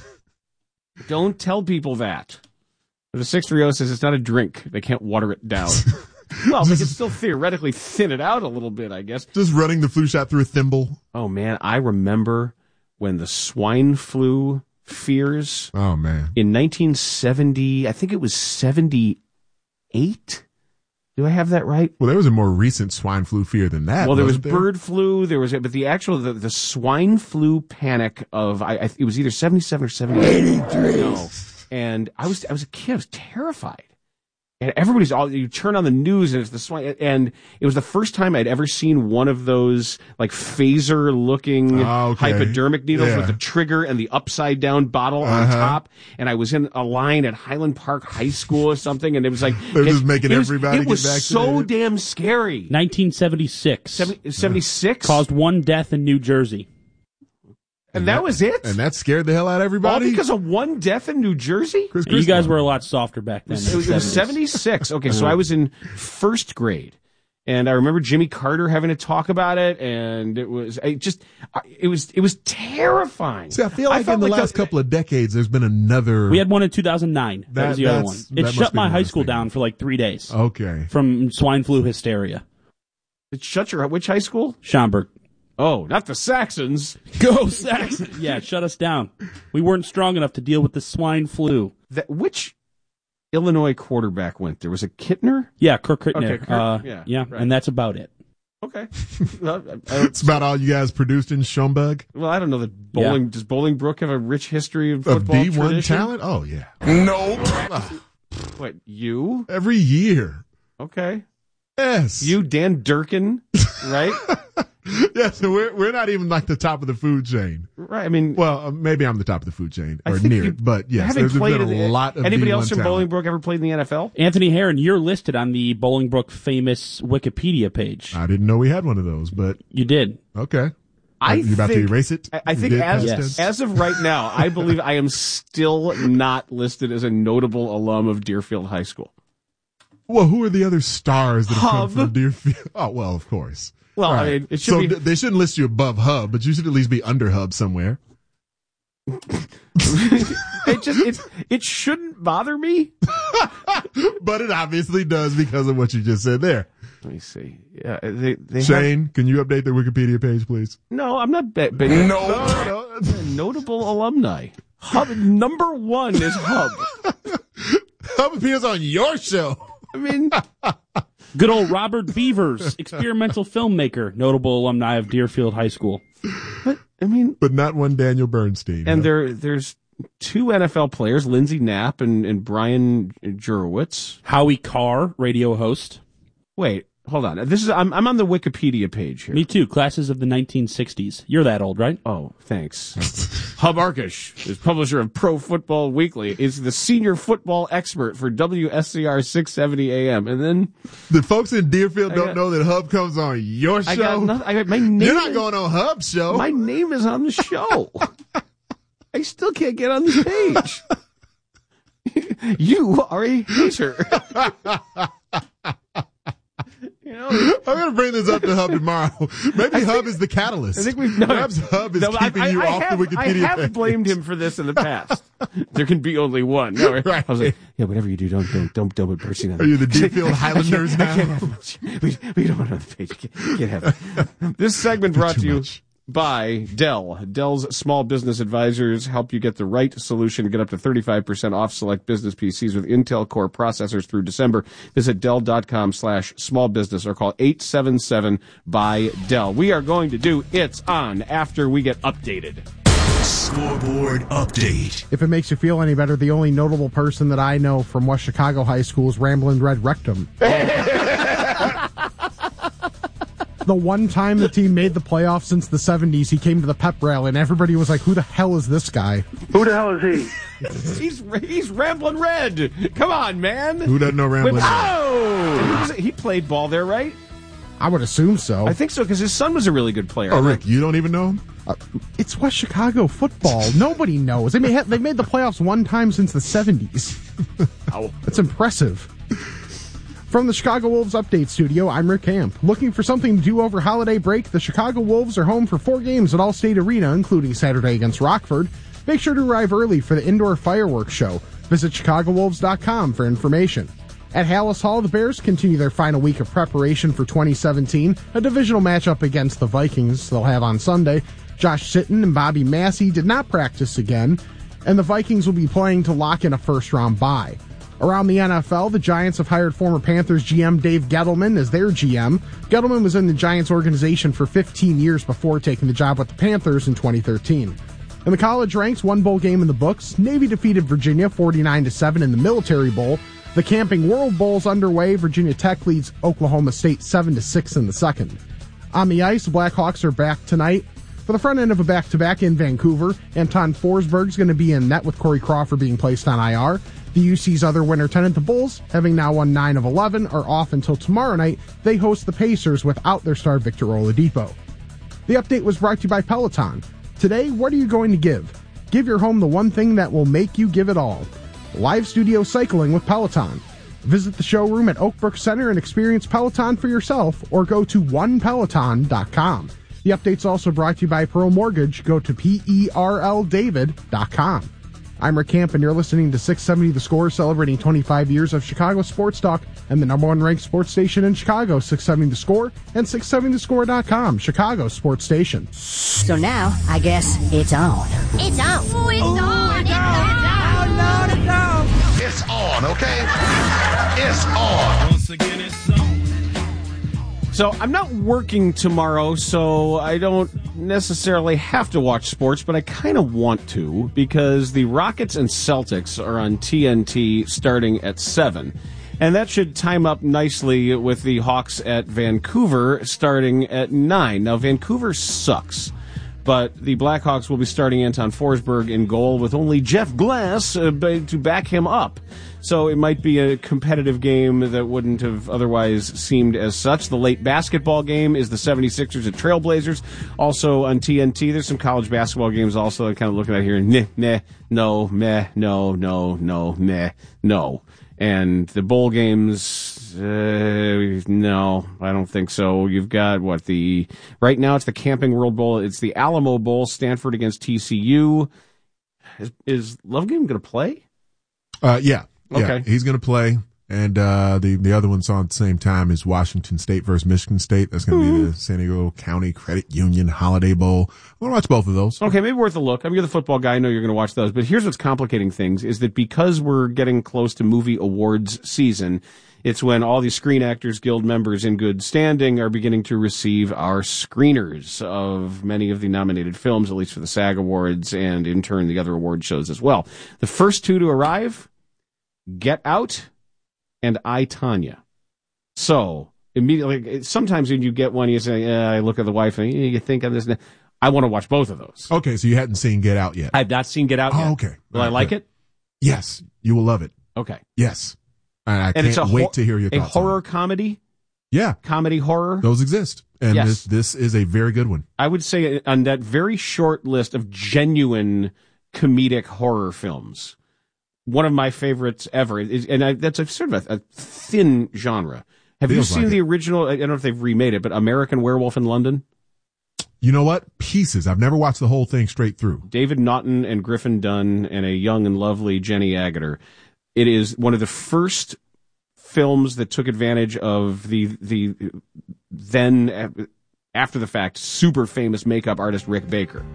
Don't tell people that. The six three zero says it's not a drink. They can't water it down. Well, they can still theoretically thin it out a little bit, I guess. Just running the flu shot through a thimble. Oh man, I remember when the swine flu fears. Oh man. In nineteen seventy, I think it was seventy-eight. Do I have that right? Well, there was a more recent swine flu fear than that. Well, there was there? bird flu. There was, but the actual the, the swine flu panic of I, I it was either seventy-seven or seventy-eight. eighty-three. No. And I was I was a kid. I was terrified. And everybody's all, you turn on the news and it's the swine, and it was the first time I'd ever seen one of those like phaser looking oh, okay. hypodermic needles yeah. with the trigger and the upside down bottle uh-huh. on top. And I was in a line at Highland Park High School or something, and it was like they're it, just making it was, everybody it was get vaccinated. so damn scary. nineteen seventy-six seventy-six caused one death in New Jersey. And, and that, that was it? And that scared the hell out of everybody? All because of one death in New Jersey? Chris, Chris, you guys were a lot softer back then. It was, it was seventy-six. Okay, so I was in first grade. And I remember Jimmy Carter having to talk about it, and it was I just it was it was terrifying. See, I feel like I in the like last the, couple of decades, there's been another. We had one in two thousand nine. That, that was the other one. It shut my high school down for like three days. Okay. From swine flu hysteria. It shut your which high school? Schaumburg. Oh, not the Saxons. Go Saxons. Yeah, shut us down. We weren't strong enough to deal with the swine flu. That, which Illinois quarterback went there? Was it Kittner? Yeah, Kirk Kittner. Okay, Kirk, uh, yeah, yeah right. And that's about it. Okay. It's about all you guys produced in Schaumburg? Well, I don't know. That bowling, yeah. Does Bolingbrook have a rich history of football of D one tradition? talent? Oh, yeah. Nope. What, you? Every year. Okay. Yes. You, Dan Durkin, right? Yeah, so we're we're not even like the top of the food chain, right? I mean, well, uh, maybe I'm the top of the food chain or near it, but yes, there's been a the, lot of anybody D one else from talent. Bolingbrook ever played in the N F L? Anthony Herron, you're listed on the Bolingbrook famous Wikipedia page. I didn't know we had one of those, but you did. Okay, I you about think, to erase it? I, I think as yes. as of right now, I believe I am still not listed as a notable alum of Deerfield High School. Well, who are the other stars that have Hub. come from Deerfield? Oh, well, of course. Well, right. I mean, it should so be... th- they shouldn't list you above Hub, but you should at least be under Hub somewhere. it just it it shouldn't bother me, but it obviously does because of what you just said there. Let me see. Yeah, they, they Shane, have... can you update the Wikipedia page, please? No, I'm not. Be- be- no, no, no. Notable alumni. Hub number one is Hub. Hub appears on your show. I mean. Good old Robert Beavers, experimental filmmaker, notable alumni of Deerfield High School. But I mean, but not one Daniel Bernstein. And no. there, there's two N F L players, Lindsey Knapp and, and Brian Jurowitz. Howie Carr, radio host. Wait, hold on. This is I'm I'm on the Wikipedia page here. Me too. Classes of the nineteen sixties. You're that old, right? Oh, thanks. Hub Arkush is publisher of Pro Football Weekly. Is the senior football expert for W S C R six seventy A M. And then the folks in Deerfield I don't got, know that Hub comes on your show. I got nothing, I got, my name You're not is, going on Hub's show. My name is on the show. I still can't get on this page. You are a hater. You know, I'm going to bring this up to Hub tomorrow. Maybe think, Hub is the catalyst. I think we've no, Perhaps Hub is no, keeping I, I, you I off have, the Wikipedia I have page. blamed him for this in the past. There can be only one. No, right. I was like, yeah, whatever you do, don't don't don't don't put Percy on. Are you the Deerfield Highlanders I now? I can't have much. We, we don't want it on the page. You can't, you can't have it. This segment brought to you much. by Dell. Dell's small business advisors help you get the right solution. Get up to thirty-five percent off select business P Cs with Intel Core processors through December. Visit Dell.com slash small business or call eight seven seven by Dell. We are going to do It's On after we get updated. Scoreboard update. If it makes you feel any better, the only notable person that I know from West Chicago High School is Ramblin' Red Rectum. The one time the team made the playoffs since the seventies, he came to the pep rally, and everybody was like, who the hell is this guy? Who the hell is he? he's he's Ramblin' Red. Come on, man. Who doesn't know Ramblin' Red? Oh! He, he played ball there, right? I would assume so. I think so, because his son was a really good player. Oh, Rick, you don't even know him? Uh, it's West Chicago football. Nobody knows. They may have, they've made the playoffs one time since the seventies. Oh. That's impressive. From the Chicago Wolves Update Studio, I'm Rick Camp. Looking for something to do over holiday break? The Chicago Wolves are home for four games at Allstate Arena, including Saturday against Rockford. Make sure to arrive early for the indoor fireworks show. Visit chicago wolves dot com for information. At Hallis Hall, the Bears continue their final week of preparation for twenty seventeen, a divisional matchup against the Vikings they'll have on Sunday. Josh Sitton and Bobby Massey did not practice again, and the Vikings will be playing to lock in a first-round bye. Around the N F L, the Giants have hired former Panthers G M Dave Gettleman as their G M. Gettleman was in the Giants organization for fifteen years before taking the job with the Panthers in twenty thirteen. In the college ranks, one bowl game in the books. Navy defeated Virginia forty-nine to seven in the Military Bowl. The Camping World Bowl is underway. Virginia Tech leads Oklahoma State seven to six in the second. On the ice, the Blackhawks are back tonight. For the front end of a back-to-back in Vancouver, Anton Forsberg is going to be in net with Corey Crawford being placed on I R. The U C's other winner tenant, the Bulls, having now won nine of eleven, are off until tomorrow night. They host the Pacers without their star Victor Oladipo. The update was brought to you by Peloton. Today, what are you going to give? Give your home the one thing that will make you give it all. Live studio cycling with Peloton. Visit the showroom at Oakbrook Center and experience Peloton for yourself, or go to one peloton dot com. The update's also brought to you by Pearl Mortgage. Go to P E R L David dot com. I'm Rick Camp, and you're listening to six seventy The Score, celebrating twenty-five years of Chicago sports talk and the number one ranked sports station in Chicago, six seventy The Score, and six seventy the score dot com, Chicago sports station. So now, I guess it's on. It's on. Oh, it's Ooh, on. It's It's on. on. Lord, it's on. It's on, okay? It's on. Once again, it's on. So I'm not working tomorrow, so I don't necessarily have to watch sports, but I kind of want to, because the Rockets and Celtics are on T N T starting at seven. And that should time up nicely with the Hawks at Vancouver starting at nine. Now, Vancouver sucks, but the Blackhawks will be starting Anton Forsberg in goal with only Jeff Glass uh, to back him up. So it might be a competitive game that wouldn't have otherwise seemed as such. The late basketball game is the seventy-sixers at Trailblazers, also on T N T. There's some college basketball games also I'm kind of looking at here. Nah, nah, no, meh, no, no, no, meh, no. And the bowl games, uh, no, I don't think so. You've got, what, the, right now it's the Camping World Bowl. It's the Alamo Bowl, Stanford against T C U. Is, is Lovegame going to play? Uh, yeah. Yeah, okay. He's going to play. And uh, the the other one's on at the same time is Washington State versus Michigan State. That's going to mm-hmm. be the San Diego County Credit Union Holiday Bowl. I'm going to watch both of those. Okay, maybe worth a look. I mean, you're the football guy. I know you're going to watch those. But here's what's complicating things is that because we're getting close to movie awards season, it's when all these Screen Actors Guild members in good standing are beginning to receive our screeners of many of the nominated films, at least for the SAG Awards and in turn the other award shows as well. The first two to arrive, Get Out and I, Tonya. So, immediately, sometimes when you get one, you say, eh, I look at the wife and you think of this. I want to watch both of those. Okay, so you hadn't seen Get Out yet. I've not seen Get Out oh, yet. okay. Will right, I like good. it? Yes, you will love it. Okay. Yes. And I and can't it's a wait hor- to hear your a thoughts. A horror on it. comedy? Yeah. Comedy horror? Those exist. And yes. this, this is a very good one. I would say on that very short list of genuine comedic horror films, one of my favorites ever, is, and I, that's a sort of a, a thin genre. Have Feels you seen like the it. original, I don't know if they've remade it, but American Werewolf in London? You know what? Pieces. I've never watched the whole thing straight through. David Naughton and Griffin Dunn and a young and lovely Jenny Agutter. It is one of the first films that took advantage of the the then, after the fact, super famous makeup artist Rick Baker.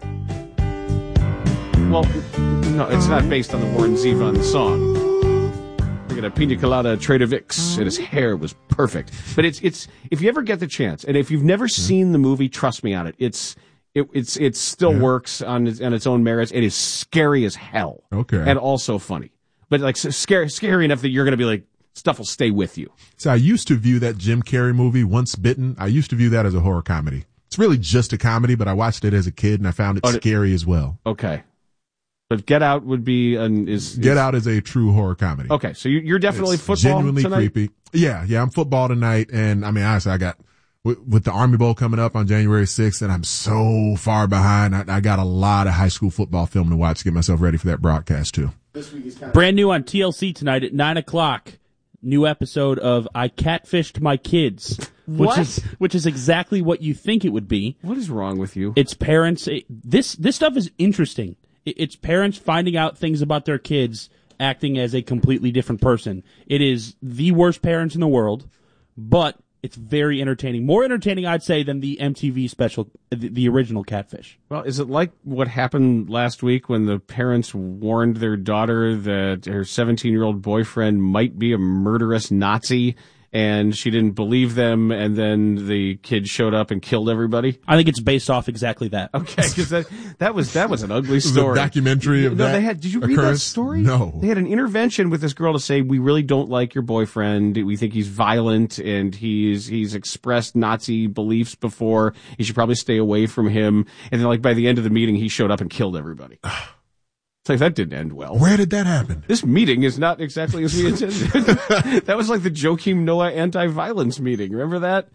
Well, no, it's not based on the Warren Zevon song. Look at a pina colada Trader Vic's, and his hair was perfect. But it's it's if you ever get the chance, and if you've never seen the movie, trust me on it. It's It, it's it still Yeah. works on its, on its own merits. It is scary as hell. Okay. And also funny. But like so scary, scary enough that you're going to be like, stuff will stay with you. So I used to view that Jim Carrey movie, Once Bitten, I used to view that as a horror comedy. It's really just a comedy, but I watched it as a kid and I found it Oh, scary as well. Okay. But Get Out would be an is, is Get Out is a true horror comedy. Okay, so you- you're definitely It's football genuinely tonight? creepy. Yeah, yeah, I'm football tonight, and I mean honestly, I got with, with the Army Bowl coming up on January sixth, and I'm so far behind. I, I got a lot of high school football film to watch to get myself ready for that broadcast too. Brand new on T L C tonight at nine o'clock. New episode of I Catfished My Kids. What? Which is, which is exactly what you think it would be. What is wrong with you? It's parents. It, this this stuff is interesting. It, it's parents finding out things about their kids acting as a completely different person. It is the worst parents in the world, but it's very entertaining. More entertaining, I'd say, than the M T V special, the, the original Catfish. Well, is it like what happened last week when the parents warned their daughter that her seventeen-year-old boyfriend might be a murderous Nazi, and she didn't believe them, and then the kid showed up and killed everybody? I think it's based off exactly that. Okay, because that, that was that was an ugly Was it a story. documentary of no, that they had. Did you read that occurrence? story? No. They had an intervention with this girl to say, we really don't like your boyfriend. We think he's violent and he's he's expressed Nazi beliefs before. You should probably stay away from him. And then, like, by the end of the meeting, he showed up and killed everybody. It's like, that didn't end well. Where did that happen? This meeting is not exactly as we intended. That was like the Joachim Noah anti-violence meeting. Remember that?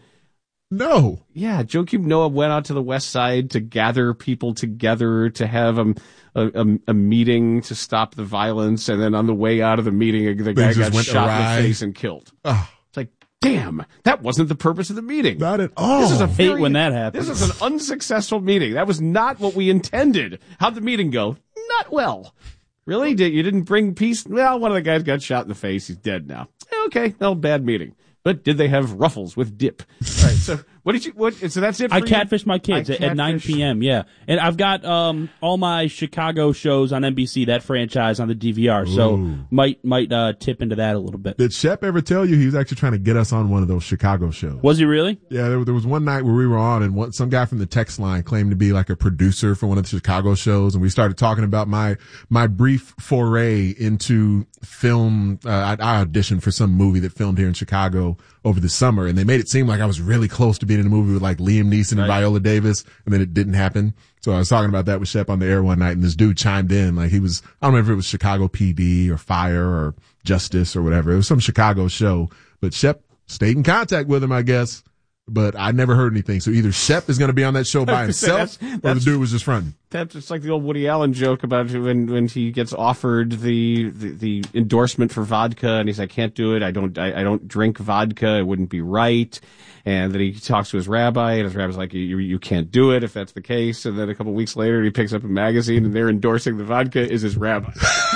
No. Yeah, Joachim Noah went out to the West Side to gather people together to have a, a, a meeting to stop the violence, and then on the way out of the meeting, the guy Things just got went shot awry. in the face and killed. Oh. It's like, damn, that wasn't the purpose of the meeting. Not at all. This is a Hate very, when that happens. This is an unsuccessful meeting. That was not what we intended. How'd the meeting go? Not well. Really? Did you didn't bring peace? Well, one of the guys got shot in the face. He's dead now. Okay, well, bad meeting. But did they have ruffles with dip? All right. So what did you? What? So that's it. For I you? Catfished My Kids I at, at nine Catfished- p.m. Yeah, and I've got um all my Chicago shows on N B C, that franchise on the D V R. So Ooh. might might uh, tip into that a little bit. Did Shep ever tell you he was actually trying to get us on one of those Chicago shows? Was he really? Yeah, there, there was one night where we were on, and one, some guy from the text line claimed to be like a producer for one of the Chicago shows, and we started talking about my my brief foray into film. Uh, I, I auditioned for some movie that filmed here in Chicago over the summer, and they made it seem like I was really close to being in a movie with like Liam Neeson and Right. Viola Davis, and then it didn't happen. So I was talking about that with Shep on the air one night, and this dude chimed in like he was, I don't remember if it was Chicago P D or Fire or Justice or whatever. It was some Chicago show, but Shep stayed in contact with him, I guess. But I never heard anything. So either Shep is going to be on that show by himself, That's- or the that's- dude was just fronting. That's just like the old Woody Allen joke about when when he gets offered the, the, the endorsement for vodka, and he's like, I can't do it. I don't I, I don't drink vodka. It wouldn't be right. And then he talks to his rabbi, and his rabbi's like, you you can't do it if that's the case. And then a couple of weeks later, he picks up a magazine, and they're endorsing the vodka is his rabbi.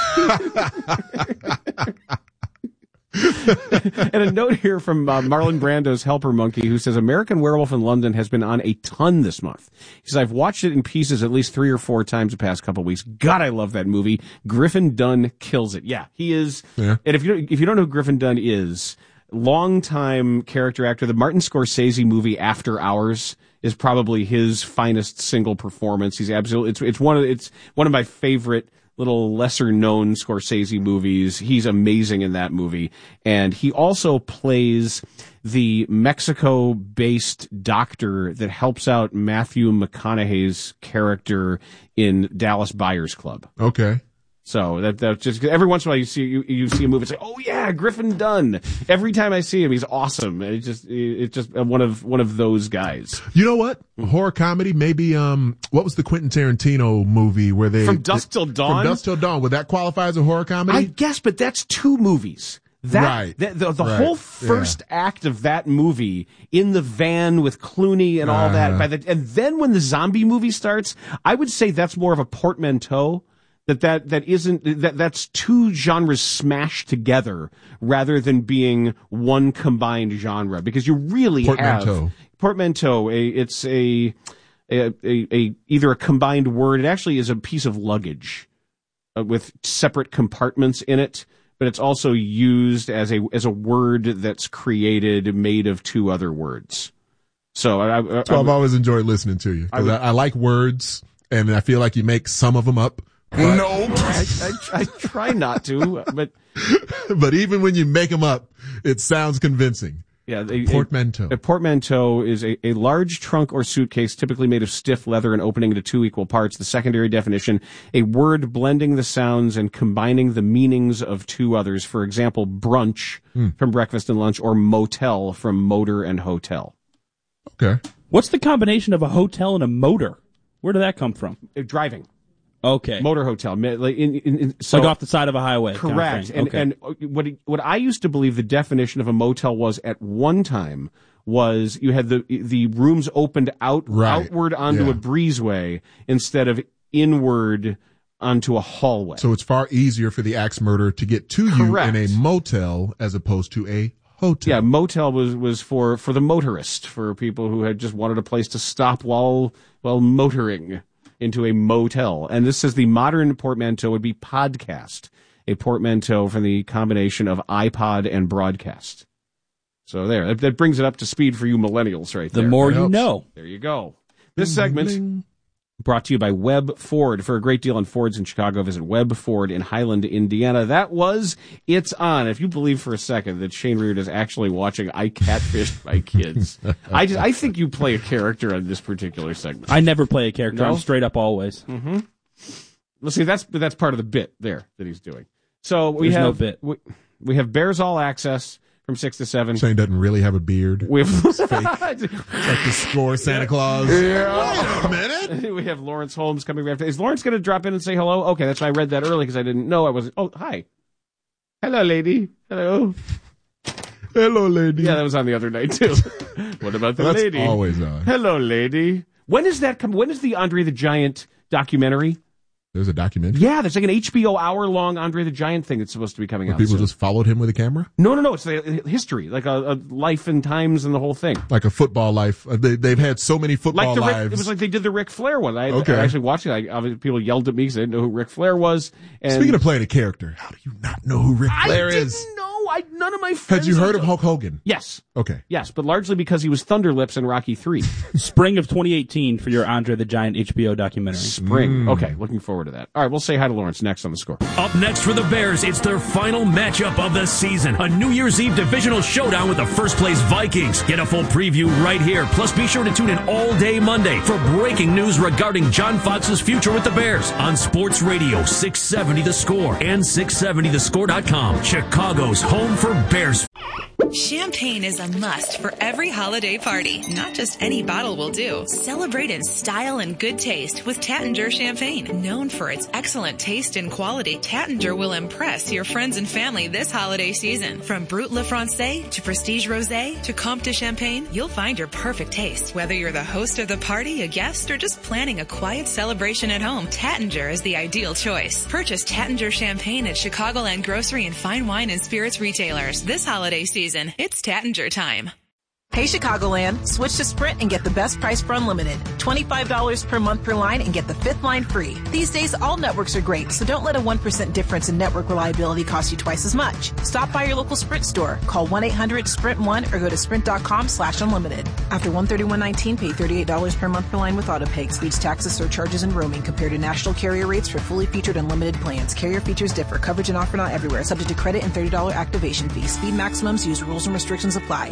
And a note here from uh, Marlon Brando's Helper Monkey, who says, American Werewolf in London has been on a ton this month. He says, I've watched it in pieces at least three or four times the past couple of weeks. God, I love that movie. Griffin Dunn kills it. Yeah, he is. Yeah. And if you don't, if you don't know who Griffin Dunn is, longtime character actor, the Martin Scorsese movie After Hours is probably his finest single performance. He's absolutely, it's, it's one of, it's one of my favorite little lesser known Scorsese movies. He's amazing in that movie. And he also plays the Mexico based doctor that helps out Matthew McConaughey's character in Dallas Buyers Club. Okay. So that that's just every once in a while you see you, you see a movie, it's like, oh yeah, Griffin Dunn. Every time I see him, he's awesome. It's just it's just one of one of those guys. You know what? Horror comedy, maybe, um, what was the Quentin Tarantino movie where they... From Dusk Till Dawn? From Dusk Till Dawn. Would that qualify as a horror comedy? I guess, but that's two movies. That, Right. The, the, the Right. whole first act of that movie in the van with Clooney and all that, Uh-huh. by the, and then when the zombie movie starts, I would say that's more of a portmanteau. That, that, that isn't, that, that's two genres smashed together rather than being one combined genre, because you really Portmanteau. have portmanteau. A, it's a, a, a, a, either a combined word. It actually is a piece of luggage uh, with separate compartments in it, but it's also used as a, as a word that's created, made of two other words. So I, I, That's why I've always enjoyed listening to you. Because I, I, I like words, and I feel like you make some of them up. No, I, I, I try not to, but but even when you make them up, it sounds convincing. Yeah, a, portmanteau. A, a portmanteau is a, a large trunk or suitcase typically made of stiff leather and opening into two equal parts. The secondary definition, a word blending the sounds and combining the meanings of two others. For example, brunch hmm. from breakfast and lunch, or motel from motor and hotel. Okay. What's the combination of a hotel and a motor? Where did that come from? Uh, driving. Okay. Motor hotel. Like, in, in, in, so, like off the side of a highway. Correct. Kind of and, okay. and what what I used to believe the definition of a motel was at one time was you had the the rooms opened out right. outward onto yeah. a breezeway instead of inward onto a hallway. So it's far easier for the axe murderer to get to Correct. you in a motel as opposed to a hotel. Yeah, motel was, was for, for the motorist, for people who had just wanted a place to stop while while motoring into a motel. And this says the modern portmanteau would be podcast, a portmanteau from the combination of iPod and broadcast. So there, that, that brings it up to speed for you millennials right there. The more that you helps. know. There you go. This segment brought to you by Webb Ford. For a great deal on Fords in Chicago, visit Webb Ford in Highland, Indiana. That was It's On. If you believe for a second that Shane Reard is actually watching I Catfished My Kids, I just I think you play a character on this particular segment. I never play a character. No? I'm straight up always. Mm-hmm. Let's see, that's that's part of the bit there that he's doing. So we There's have no bit. We, we have Bears All Access from six to seven. Shane doesn't really have a beard. We have it's fake. It's like the score Santa Claus. Yeah. Wait a minute. We have Lawrence Holmes coming back. Is Lawrence going to drop in and say hello? Okay, that's why I read that early because I didn't know I wasn't. Oh, hi. Hello, lady. Hello. Hello, lady. Yeah, that was on the other night too. What about the well, that's lady? Always on. Hello, lady. When is that come? When is the Andre the Giant documentary? There's a documentary? Yeah, there's like an H B O hour-long Andre the Giant thing that's supposed to be coming Where out people soon. just followed him with a camera? No, no, no. It's a history, like a, a life and times and the whole thing. Like a football life. Uh, they, they've had so many football like the lives. Rick, it was like they did the Ric Flair one. I, okay. I actually watched it. I, I, people yelled at me because they didn't know who Ric Flair was. And Speaking of playing a character, how do you not know who Ric Flair I is? I didn't know. I, none of my friends... Had you heard of Hulk Hogan? Yes. Okay. Yes, but largely because he was Thunderlips in Rocky three. Spring of twenty eighteen for your Andre the Giant H B O documentary. Spring. Mm. Okay, looking forward to that. All right, we'll say hi to Lawrence next on The Score. Up next for the Bears, it's their final matchup of the season. A New Year's Eve divisional showdown with the first-place Vikings. Get a full preview right here. Plus, be sure to tune in all day Monday for breaking news regarding John Fox's future with the Bears on Sports Radio six seventy The Score and six seventy the score dot com. Chicago's home for Bears. Champagne is a must for every holiday party. Not just any bottle will do. Celebrate in style and good taste with Tattinger Champagne. Known for its excellent taste and quality, Tattinger will impress your friends and family this holiday season. From Brut Le Francais to Prestige Rosé to Comte de Champagne, you'll find your perfect taste. Whether you're the host of the party, a guest, or just planning a quiet celebration at home, Tattinger is the ideal choice. Purchase Tattinger Champagne at Chicagoland Grocery and fine wine and spirits retailers. This holiday season, it's Tattinger time. Hey Chicagoland, switch to Sprint and get the best price for unlimited. twenty-five dollars per month per line and get the fifth line free. These days, all networks are great, so don't let a one percent difference in network reliability cost you twice as much. Stop by your local Sprint store, call one eight hundred sprint one or go to sprint.com slash unlimited. After one thirty-one nineteen, pay thirty-eight dollars per month per line with autopay. Excludes taxes, surcharges, and roaming compared to national carrier rates for fully featured unlimited plans. Carrier features differ. Coverage and offer not everywhere. Subject to credit and thirty dollars activation fee. Speed maximums used. Rules and restrictions apply.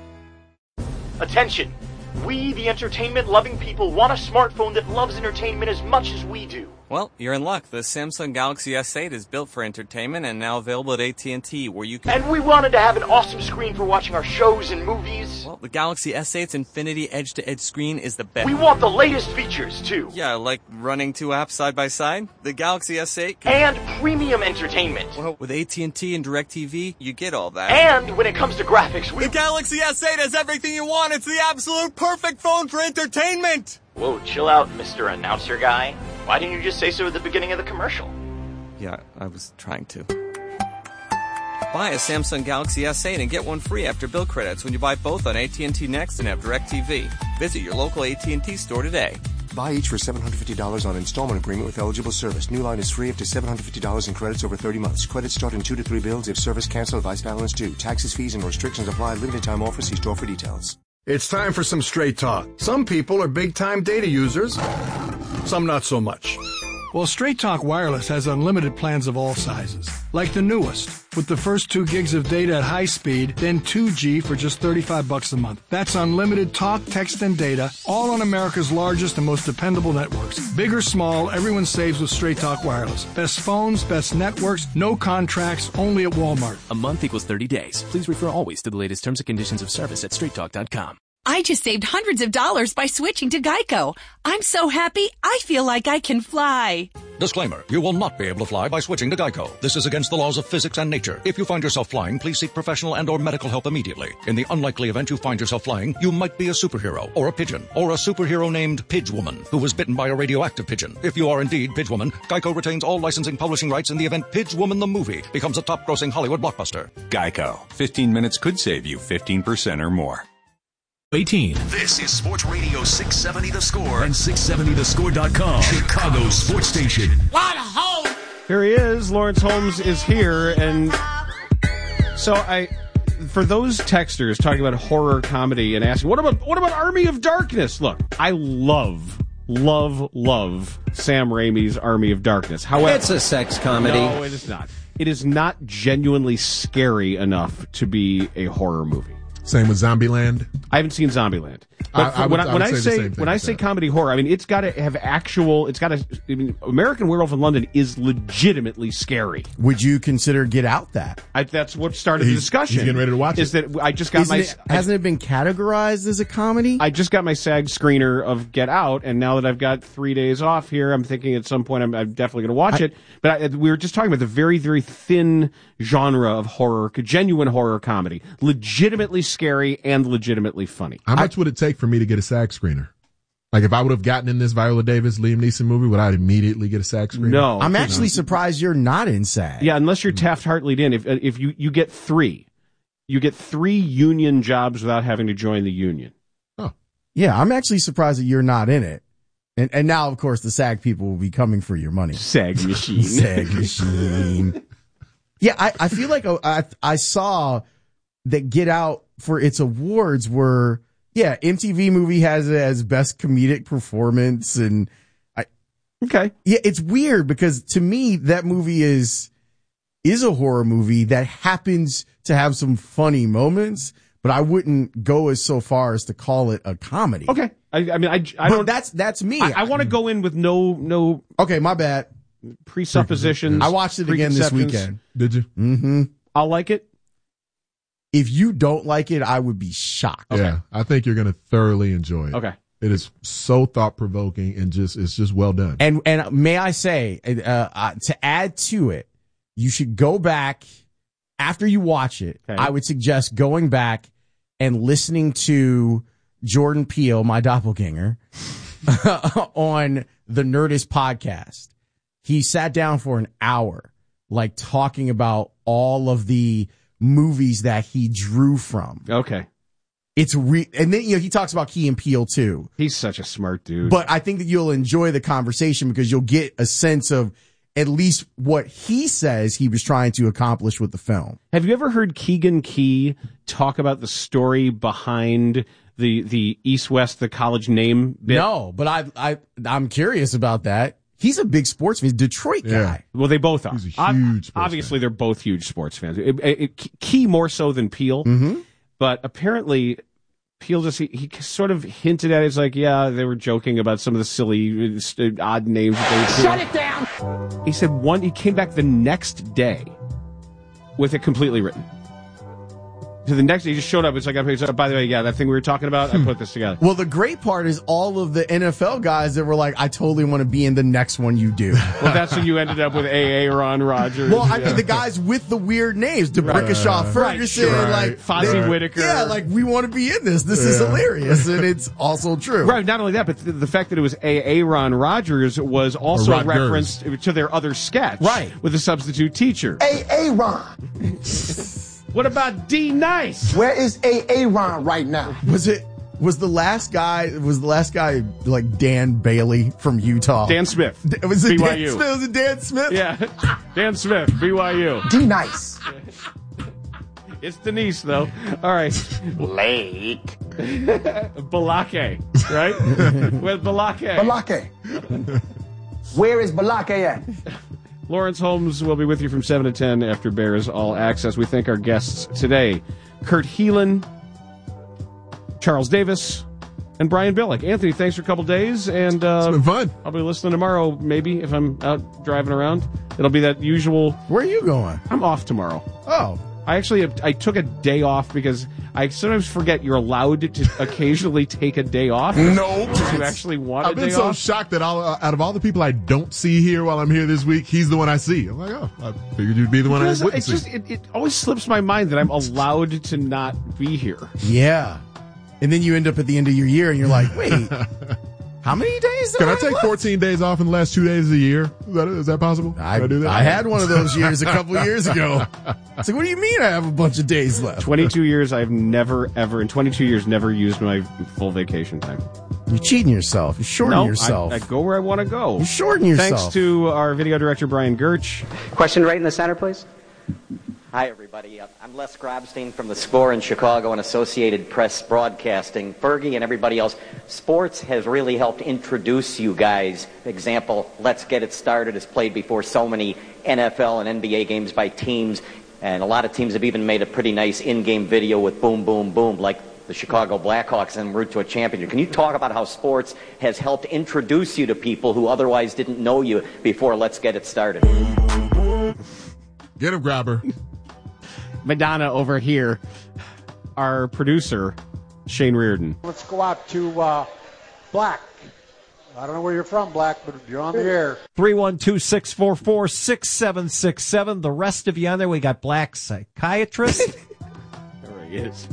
Attention! We, the entertainment-loving people, want a smartphone that loves entertainment as much as we do. Well, you're in luck. The Samsung Galaxy S eight is built for entertainment and now available at A T and T, where you can... And we wanted to have an awesome screen for watching our shows and movies. Well, the Galaxy S eight's Infinity Edge-to-Edge screen is the best. We want the latest features, too. Yeah, like running two apps side by side. The Galaxy S eight... Can... And premium entertainment. Well, with A T and T and DirecTV, you get all that. And when it comes to graphics, we... The Galaxy S eight has everything you want. It's the absolute perfect phone for entertainment. Whoa, chill out, Mister Announcer Guy. Why didn't you just say so at the beginning of the commercial? Yeah, I was trying to. Buy a Samsung Galaxy S eight and get one free after bill credits when you buy both on A T and T Next and have DirecTV. Visit your local A T and T store today. Buy each for seven hundred fifty dollars on installment agreement with eligible service. New line is free up to seven hundred fifty dollars in credits over thirty months. Credits start in two to three bills if service canceled, vice balance due. Taxes, fees, and restrictions apply. Limited time offer. See store for details. It's time for some straight talk. Some people are big-time data users, some not so much. Well, Straight Talk Wireless has unlimited plans of all sizes, like the newest, with the first two gigs of data at high speed, then two G for just thirty-five bucks a month. That's unlimited talk, text, and data, all on America's largest and most dependable networks. Big or small, everyone saves with Straight Talk Wireless. Best phones, best networks, no contracts, only at Walmart. A month equals thirty days. Please refer always to the latest terms and conditions of service at straight talk dot com. I just saved hundreds of dollars by switching to Geico. I'm so happy, I feel like I can fly. Disclaimer, you will not be able to fly by switching to Geico. This is against the laws of physics and nature. If you find yourself flying, please seek professional and or medical help immediately. In the unlikely event you find yourself flying, you might be a superhero, or a pigeon, or a superhero named Pidgewoman, who was bitten by a radioactive pigeon. If you are indeed Pidgewoman, Geico retains all licensing publishing rights in the event Pidgewoman the movie becomes a top-grossing Hollywood blockbuster. Geico. fifteen minutes could save you fifteen percent or more. eighteen. This is Sports Radio six seventy The Score and six seventy the score dot com, Chicago's sports station. Here he is. Lawrence Holmes is here, and so I, for those texters talking about horror comedy and asking, what about what about Army of Darkness? Look, I love, love, love Sam Raimi's Army of Darkness. However, it's a sex comedy. No, it is not. It is not genuinely scary enough to be a horror movie. Same with Zombieland. I haven't seen Zombieland. But I, I when would, I, when I, I say, say when I say that. comedy horror, I mean it's got to have actual. It's got to. I mean, American Werewolf in London is legitimately scary. Would you consider Get Out that? I, that's what started he's, the discussion. He's getting ready to watch is it. that I just got Isn't my. It, hasn't I, it been categorized as a comedy? I just got my SAG screener of Get Out, and now that I've got three days off here, I'm thinking at some point I'm, I'm definitely going to watch I, it. But I, we were just talking about the very very thin genre of horror, genuine horror comedy, legitimately scary and legitimately funny. How much I, would it take for me to get a SAG screener? Like, if I would have gotten in this Viola Davis, Liam Neeson movie, would I immediately get a SAG screener? No. I'm actually surprised you're not in SAG. Yeah, unless you're Taft-Hartley'd in. If if you, you get three. You get three union jobs without having to join the union. Oh. Yeah, I'm actually surprised that you're not in it. And and now, of course, the SAG people will be coming for your money. SAG machine. SAG machine. Yeah, I, I feel like I, I saw that Get Out for its awards were... Yeah, M T V Movie has it as best comedic performance, and I okay. Yeah, it's weird because to me that movie is is a horror movie that happens to have some funny moments, but I wouldn't go as so far as to call it a comedy. Okay, I, I mean, I, I don't. That's that's me. I, I want to go in with no no. Okay, my bad. Presuppositions. I watched it again this weekend. Did you? Mm-hmm. I'll like it. If you don't like it, I would be shocked. Okay. Yeah, I think you're going to thoroughly enjoy it. Okay. It is so thought-provoking and just it's just well done. And and may I say, uh, uh, to add to it, you should go back after you watch it. Okay. I would suggest going back and listening to Jordan Peele, my doppelganger, on the Nerdist podcast. He sat down for an hour, like talking about all of the movies that he drew from. Okay. It's re- and then, you know, he talks about Key and Peele too. He's such a smart dude. But I think that you'll enjoy the conversation because you'll get a sense of at least what he says he was trying to accomplish with the film. Have you ever heard Keegan Key talk about the story behind the, the East West, the college name bit? No, but I, I, I'm curious about that. He's a big sports fan. Detroit guy. Yeah. Well, they both are. He's a huge Ob- Obviously, fan. they're both huge sports fans. It, it, it, Key more so than Peele. Mm-hmm. But apparently, Peele just, he, he sort of hinted at it. It's like, yeah, they were joking about some of the silly, uh, odd names that they Shut it down! He said one, he came back the next day with it completely written. So the next day, he just showed up. It's like, by the way, yeah, that thing we were talking about, I put this together. Well, the great part is all of the N F L guys that were like, I totally want to be in the next one you do. Well, that's when you ended up with A A. Ron Rodgers. Well, I yeah. mean, the guys with the weird names, DeBrickashaw, right. Ferguson, right. like Fozzie right. Whitaker. Yeah, like, we want to be in this. This yeah. is hilarious. And it's also true. Right. Not only that, but the, the fact that it was A A. Ron Rodgers was also a reference to their other sketch. Right. With the substitute teacher. A A. Ron. What about D Nice? Where is A A. Ron right now? Was it was the last guy was the last guy like Dan Bailey from Utah? Dan Smith. Was it B Y U. Dan Smith? Was it Dan Smith? Yeah. Dan Smith, B Y U. D Nice. It's Denise though. All right. Blake. Balake, right? With Balake. Balake. Where is Balake at? Lawrence Holmes will be with you from seven to ten after Bears All Access. We thank our guests today, Kurt Heelan, Charles Davis, and Brian Billick. Anthony, thanks for a couple days. And uh, it's been fun. I'll be listening tomorrow, maybe, if I'm out driving around. It'll be that usual... Where are you going? I'm off tomorrow. Oh. I actually I took a day off because I sometimes forget you're allowed to occasionally take a day off. No. If you actually want I've a day been so off. shocked that all, uh, out of all the people I don't see here while I'm here this week, he's the one I see. I'm like, oh, I figured you'd be the one Because I wouldn't it's see. just, it, it always slips my mind that I'm allowed to not be here. Yeah. And then you end up at the end of your year and you're like, wait, how many days did Can I, I take left? fourteen days off in the last two days of the year? Is that, is that possible? I, Can I do that? I had one of those years a couple of years ago. It's like, what do you mean I have a bunch of days left? twenty-two years, I've never, ever, in twenty-two years, never used my full vacation time. You're cheating yourself. You're shorting no, yourself. I, I go where I want to go. You're shorting yourself. Thanks to our video director, Brian Gertch. Question right in the center, please. Hi, everybody. Uh, I'm Les Grabstein from The Score in Chicago and Associated Press Broadcasting. Fergie and everybody else, sports has really helped introduce you guys. Example, Let's Get It Started has played before so many N F L and N B A games by teams, and a lot of teams have even made a pretty nice in-game video with boom, boom, boom, like the Chicago Blackhawks en route to a championship. Can you talk about how sports has helped introduce you to people who otherwise didn't know you before Let's Get It Started? Get him, Grabber. Madonna over here, our producer, Shane Reardon. Let's go out to uh, Black. I don't know where you're from, Black, but you're on the air. three one two, six four four, six seven six seven. The rest of you on there, we got Black Psychiatrist. There he is.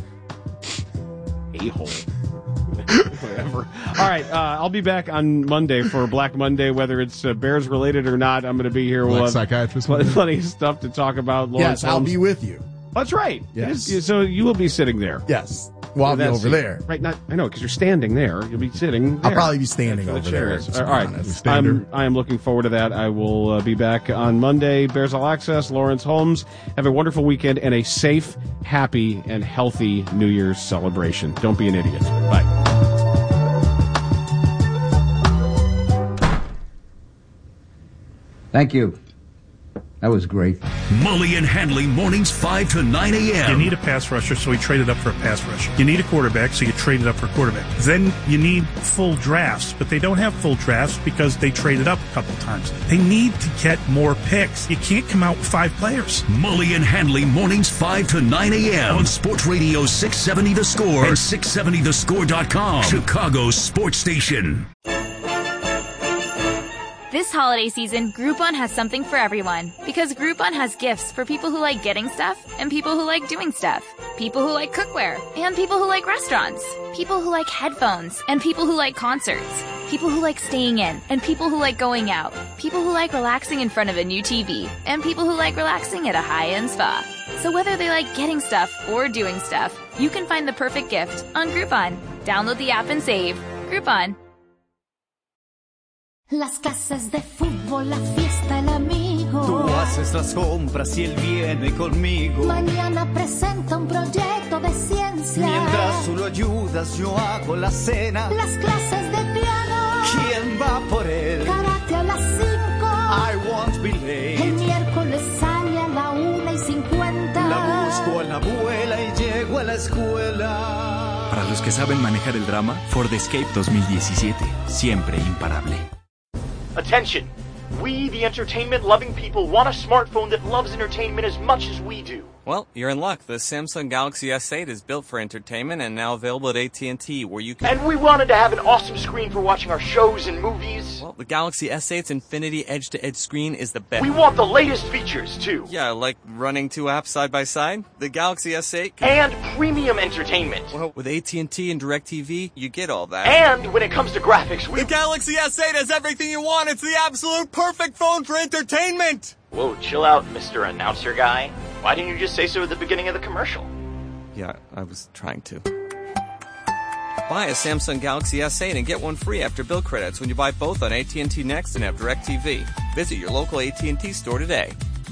A-hole. Whatever. All right, uh, I'll be back on Monday for Black Monday, whether it's uh, Bears related or not. I'm going to be here. Black we'll Psychiatrist. Plenty, plenty of stuff to talk about. Lawrence Yes, I'll Holmes. be with you. That's right. Yes. It is- so you will be sitting there. Yes. Well, I'll be That's over it. there. Right. Not. I know because you're standing there. You'll be sitting. I'll there. probably be standing For the over there. chairs. to be All right. honest. I'm, I am looking forward to that. I will uh, be back on Monday. Bears All Access. Lawrence Holmes. Have a wonderful weekend and a safe, happy, and healthy New Year's celebration. Don't be an idiot. Bye. Thank you. That was great. Mully and Hanley mornings five to nine a.m. You need a pass rusher, so we traded up for a pass rusher. You need a quarterback, so you traded up for a quarterback. Then you need full drafts, but they don't have full drafts because they traded up a couple times. They need to get more picks. You can't come out with five players. Mully and Hanley mornings five to nine a.m. on Sports Radio six seventy The Score and six seventy the score dot com. Chicago's sports station. This holiday season, Groupon has something for everyone. Because Groupon has gifts for people who like getting stuff and people who like doing stuff. People who like cookware and people who like restaurants. People who like headphones and people who like concerts. People who like staying in and people who like going out. People who like relaxing in front of a new T V and people who like relaxing at a high-end spa. So whether they like getting stuff or doing stuff, you can find the perfect gift on Groupon. Download the app and save. Groupon. Las clases de fútbol, la fiesta, el amigo. Tú haces las compras y él viene conmigo. Mañana presenta un proyecto de ciencia. Mientras tú lo ayudas, yo hago la cena. Las clases de piano. ¿Quién va por él? Karate a las cinco. I won't be late. El miércoles sale a la una y cincuenta. La busco a la abuela y llego a la escuela. Para los que saben manejar el drama, Ford Escape dos mil diecisiete. Siempre imparable. Attention! We, the entertainment-loving people, want a smartphone that loves entertainment as much as we do. Well, you're in luck. The Samsung Galaxy S eight is built for entertainment and now available at A T and T, where you can... And we wanted to have an awesome screen for watching our shows and movies. Well, the Galaxy S eight's Infinity Edge-to-Edge screen is the best. We want the latest features, too. Yeah, like running two apps side by side. The Galaxy S eight... Can... And premium entertainment. Well, with A T and T and DirecTV, you get all that. And when it comes to graphics, we... The Galaxy S eight has everything you want. It's the absolute perfect phone for entertainment. Whoa, chill out, Mister Announcer Guy. Why didn't you just say so at the beginning of the commercial? Yeah, I was trying to. Buy a Samsung Galaxy S eight and get one free after bill credits when you buy both on A T and T Next and have DirecTV. Visit your local A T and T store today.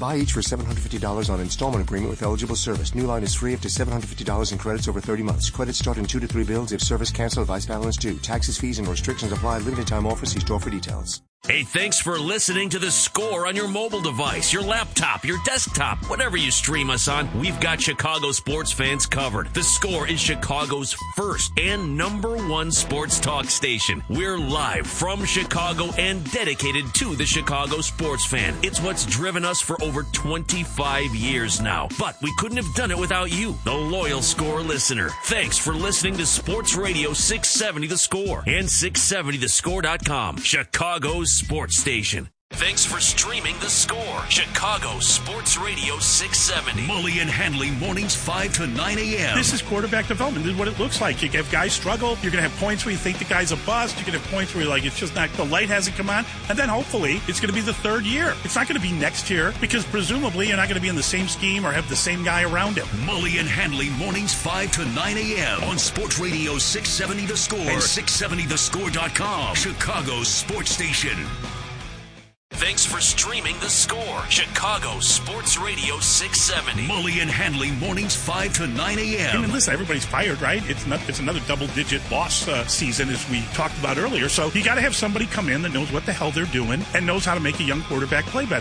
Buy each for seven hundred fifty dollars on installment agreement with eligible service. New line is free up to seven hundred fifty dollars in credits over thirty months. Credits start in two to three bills if service cancelled, vice balance due. Taxes, fees, and restrictions apply. Limited time offer. See store for details. Hey, thanks for listening to The Score on your mobile device, your laptop, your desktop, whatever you stream us on. We've got Chicago sports fans covered. The Score is Chicago's first and number one sports talk station. We're live from Chicago and dedicated to the Chicago sports fan. It's what's driven us for over twenty-five years now. But we couldn't have done it without you, the loyal Score listener. Thanks for listening to Sports Radio six seventy The Score and six seventy the score dot com, Chicago's sports station. Thanks for streaming The Score, Chicago Sports Radio six seventy. Mully and Hanley, mornings five to nine a.m. This is quarterback development. This is what it looks like. You have guys struggle. You're going to have points where you think the guy's a bust. You're going to have points where you're like, it's just not, the light hasn't come on. And then hopefully it's going to be the third year. It's not going to be next year because presumably you're not going to be in the same scheme or have the same guy around him. Mully and Hanley, mornings five to nine a.m. on Sports Radio six seventy The Score and six seventy the score dot com, Chicago's sports station. Thanks for streaming The Score, Chicago Sports Radio six seventy. Mully and Hanley, mornings five to nine a.m. I mean, listen, everybody's fired, right? It's not. It's another double-digit loss uh, season, as we talked about earlier. So you got to have somebody come in that knows what the hell they're doing and knows how to make a young quarterback play better.